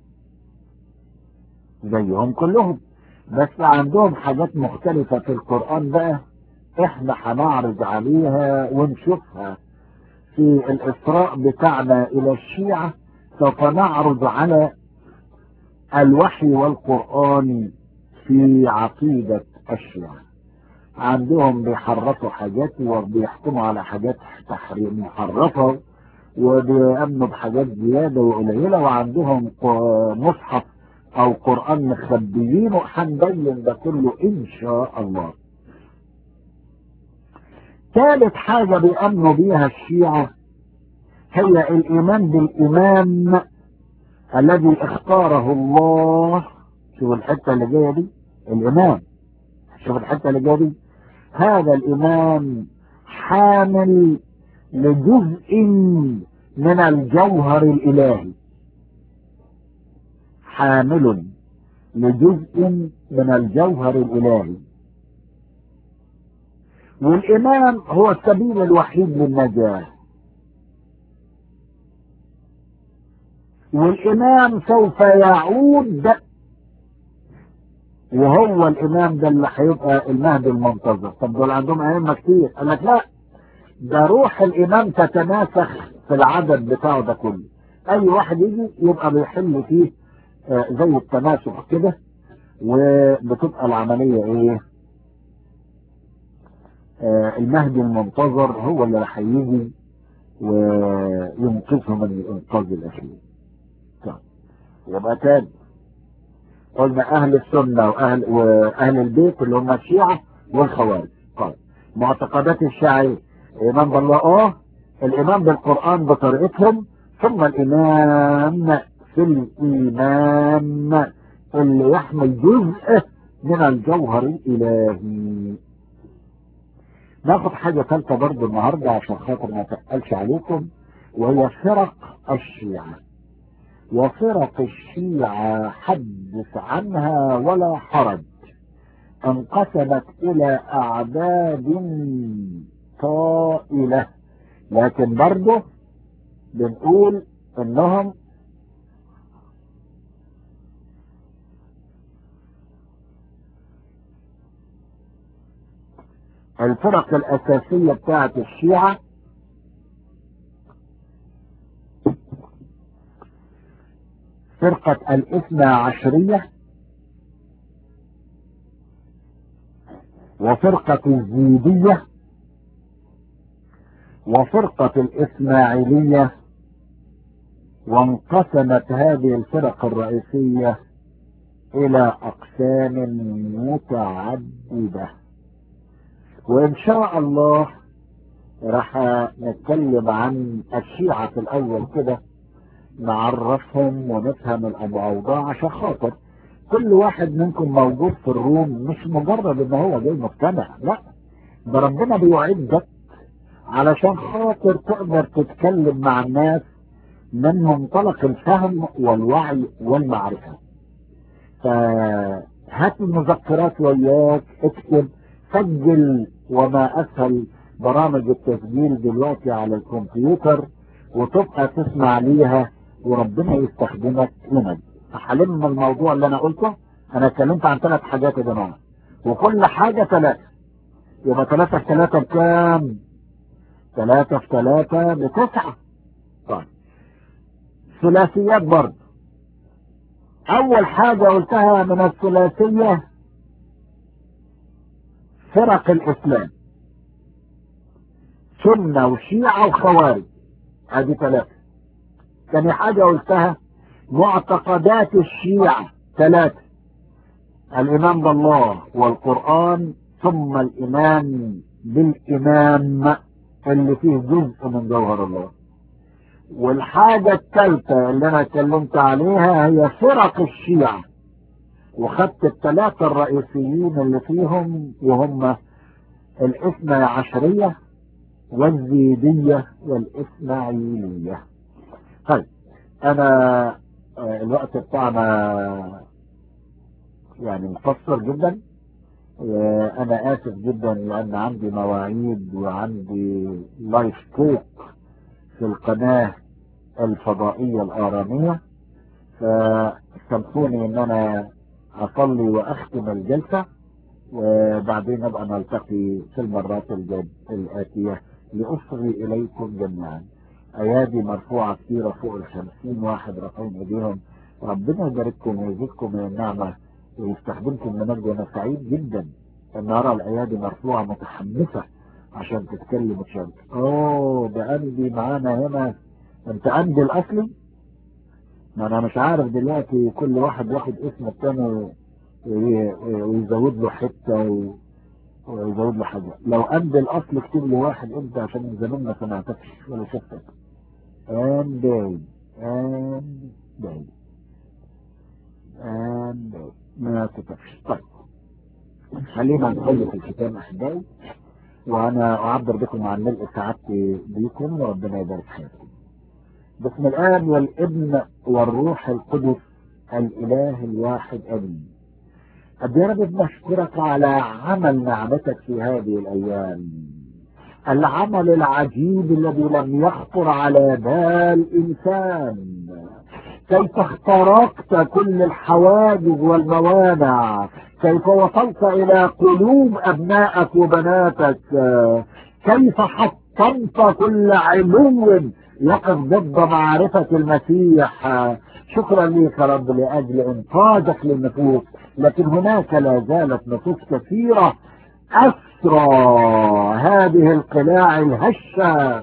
زيهم كلهم، بس عندهم حاجات مختلفة في القرآن بقى احنا هنعرض عليها ونشوفها في الإسراء بتاعنا إلى الشيعة. سوف نعرض على الوحي والقرآن في عقيدة الشيعة. عندهم بيحرفوا حاجات وبيحكموا على حاجات تحريم محرفة وبيأمنوا بحاجات زيادة وقليلة، وعندهم مصحف أو قرآن مخبيين، وهنبين ده كله إن شاء الله. ثالث حاجة بيأمنوا بيها الشيعة هي الإيمان بالإمام الذي اختاره الله. شوف الحتة اللي جاية دي، الإمام، شوف الحتة اللي جاية دي، هذا الإمام حامل لجزء من الجوهر الإلهي، حامل لجزء من الجوهر الإلهي. والإمام هو السبيل الوحيد للنجاة، والإمام سوف يعود وهو الإمام ده اللي هيبقى المهدي المنتظر. طب دول عندهم أئمة كتير، قال لك لا، ده روح الإمام تتناسخ في العدد بتاعه ده كله. أي واحد يجي يبقى بيحل فيه آه زي التناسخ كده، وبتبقى العملية إيه؟ آه المهدي المنتظر هو اللي هيجي وينقذهم من الإنقاذ الأخير. طيب يبقى تاني قلنا أهل السنة وأهل, وأهل البيت اللي هم الشيعة والخوارج. طيب معتقدات الشيعة الإيمان بالله، آه الإيمان بالقرآن بطريقتهم، ثم الإيمان في الإيمان اللي يحمل جزء من الجوهر الإلهي. ناخد حاجة ثالثة برضو النهاردة عشان خاطر ما تقلش عليكم، وهي فرق الشيعة. وفرق الشيعة حدث عنها ولا حرج، انقسمت إلى أعداد طائلة، لكن برضو بنقول انهم الفرق الأساسية بتاعت الشيعة فرقة الاثنى عشرية، وفرقة الزيدية، وفرقة الإسماعيلية. وانقسمت هذه الفرق الرئيسية إلى أقسام متعددة، وإن شاء الله راح نتكلم عن الشيعة في الأول كده، نعرفهم ونفهم الأوضاع عشان خاطر كل واحد منكم موجود في الروم مش مجرد ان هو جاي مجتمع، لا، ده ربنا بيوعدك علشان خاطر تقدر تتكلم مع الناس من منطلق الفهم والوعي والمعرفة. فهات المذكرات وياك، اكتب، سجل، وما اسهل برامج التسجيل دلوقتي على الكمبيوتر، وتبقى تسمع ليها وربنا يستخدمك لمجد. فحلمنا الموضوع اللي انا قلته. انا اتكلمت عن ثلاث حاجات يا جماعه، وكل حاجه ثلاثه، يبقى ثلاثه في ثلاثه بكام؟ ثلاثه في ثلاثه بتسعه. طيب ثلاثيات برضه. اول حاجه قلتها من الثلاثيه فرق الاسلام، سنه وشيعه وخوارج، ادي ثلاثه. ثاني حاجه قلتها معتقدات الشيعه، ثلاثه: الايمان بالله والقران، ثم الايمان بالامام اللي فيه جزء من جوهر الله. والحاجه الثالثه اللي انا اتكلمت عليها هي فرق الشيعه، وخدت الثلاثه الرئيسيين اللي فيهم، وهم الاثنى عشريه والزيديه والاسماعيليه. طيب انا الوقت بتاعنا يعني مقصر جدا، وانا اسف جدا لان عندي مواعيد وعندي لايف توك في القناة الفضائية الآرامية، فسامحوني ان انا اصلي واختم الجلسة، وبعدين نبقى نلتقي في المرات الجد الآتية لأصغي إليكم جميعا. أيادي مرفوعة كثيرة فوق الخمسين واحد رافعين إيديهم. ربنا يبارككم ويزيدكم من النعمة ويستخدمكم لمجد. أنا سعيد جدا أن أرى الأيادي مرفوعة متحمسة عشان تتكلم وتشارك. أوه ده أندي معانا هنا. أنت أندي الأصلي؟ ما أنا مش عارف دلوقتي كل واحد ياخد اسم التاني ويزود له حتة ويزود له حاجة. لو أندي الأصل اكتب لي واحد أنت عشان من زمان ما سمعتكش ولا شفتك. أندي أندي أندي ما كتبش. طيب خلينا نقول في الكتاب أحبائي، وأنا أعبر بكم عن ملء سعادتي بكم، وربنا يبارك حياتكم. بسم الآب والابن والروح القدس الإله الواحد آمين. قد يا رب بنشكرك على عمل نعمتك في هذه الأيام، العمل العجيب الذي لم يخطر على بال إنسان، كيف اخترقت كل الحواجز والموانع، كيف وصلت إلى قلوب أبنائك وبناتك، كيف حطمت كل علو يقف ضد معرفة المسيح. شكرا لك يا رب لأجل إنقاذك للنفوس، لكن هناك لا زالت نفوس كثيرة أسرى هذه القلاع الهشة،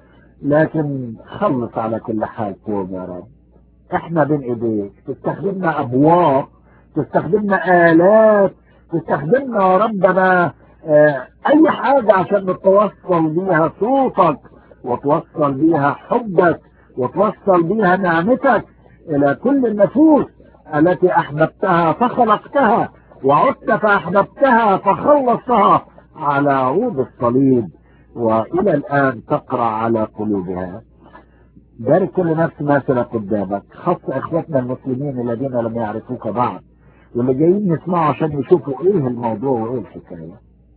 لكن خلص على كل حال قوم يا رب. احنا بين ايديك، تستخدمنا ابواب، تستخدمنا آلات، تستخدمنا يا ربنا اه اي حاجة عشان نتوصل بيها صوتك، وتوصل بيها حبك، وتوصل بيها نعمتك الى كل النفوس التي احببتها فخلقتها، وعدت فاحببتها فخلصتها على عود الصليب، والى الان تقرأ على قلوبها. بارك كل نفس ماثلة قدامك، خاصة اخواتنا المسلمين الذين لم يعرفوك بعد، واللي جايين يسمعوا عشان يشوفوا ايه الموضوع وايه الحكاية.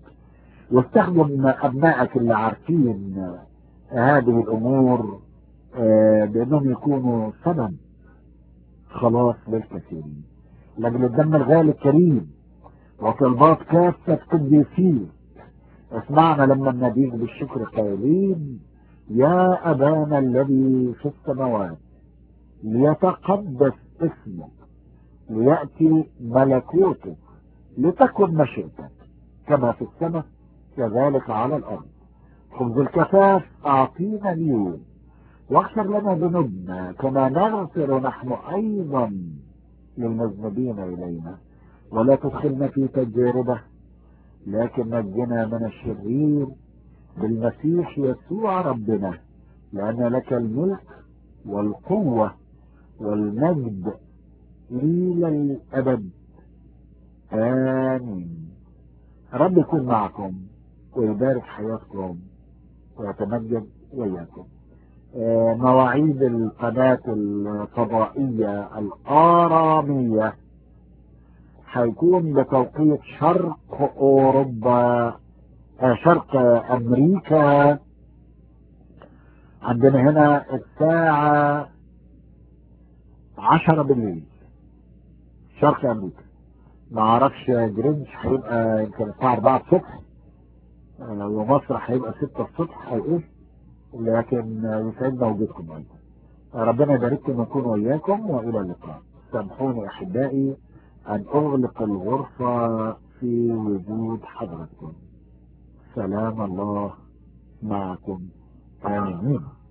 واستخدم ابنائك اللي عارفين هذه الامور آه بانهم يكونوا سبب خلاص للكثيرين، لاجل الدم الغالي الكريم وطلبات كافة قديسين. اسمعنا لما نناديك بالشكر قائلين: يا أبانا الذي في السماوات، ليتقدس اسمك، ليأتي ملكوتك، لتكن مشيئتك كما في السماء كذلك على الأرض. خبز الكفاف أعطينا اليوم، واغفر لنا ذنوبنا كما نغفر نحن أيضا للمذنبين إلينا، ولا تدخلنا في تجربة لكن نجنا من الشرير بالمسيح يسوع ربنا، لأن لك الملك والقوة والمجد إلى الأبد آمين. رب يكون معكم ويبارك حياتكم ويتمجد وياكم. آه مواعيد القناة الفضائية الآرامية هيكون بتوقيت شرق اوروبا، آه شرق امريكا. عندنا هنا الساعة عشرة بالليل شرق امريكا. ما اعرفش جرينش هيبقى يمكن الساعة اربعة الصبح، لو مصر هيبقى ستة الصبح او ايه، لكن يسعدنا وجودكم ايضا. ربنا يبارككم ويكون وياكم، والى اللقاء. سامحوني احبائي ان اغلق الغرفة في وجود حضرتكم. سلام الله معكم. امين.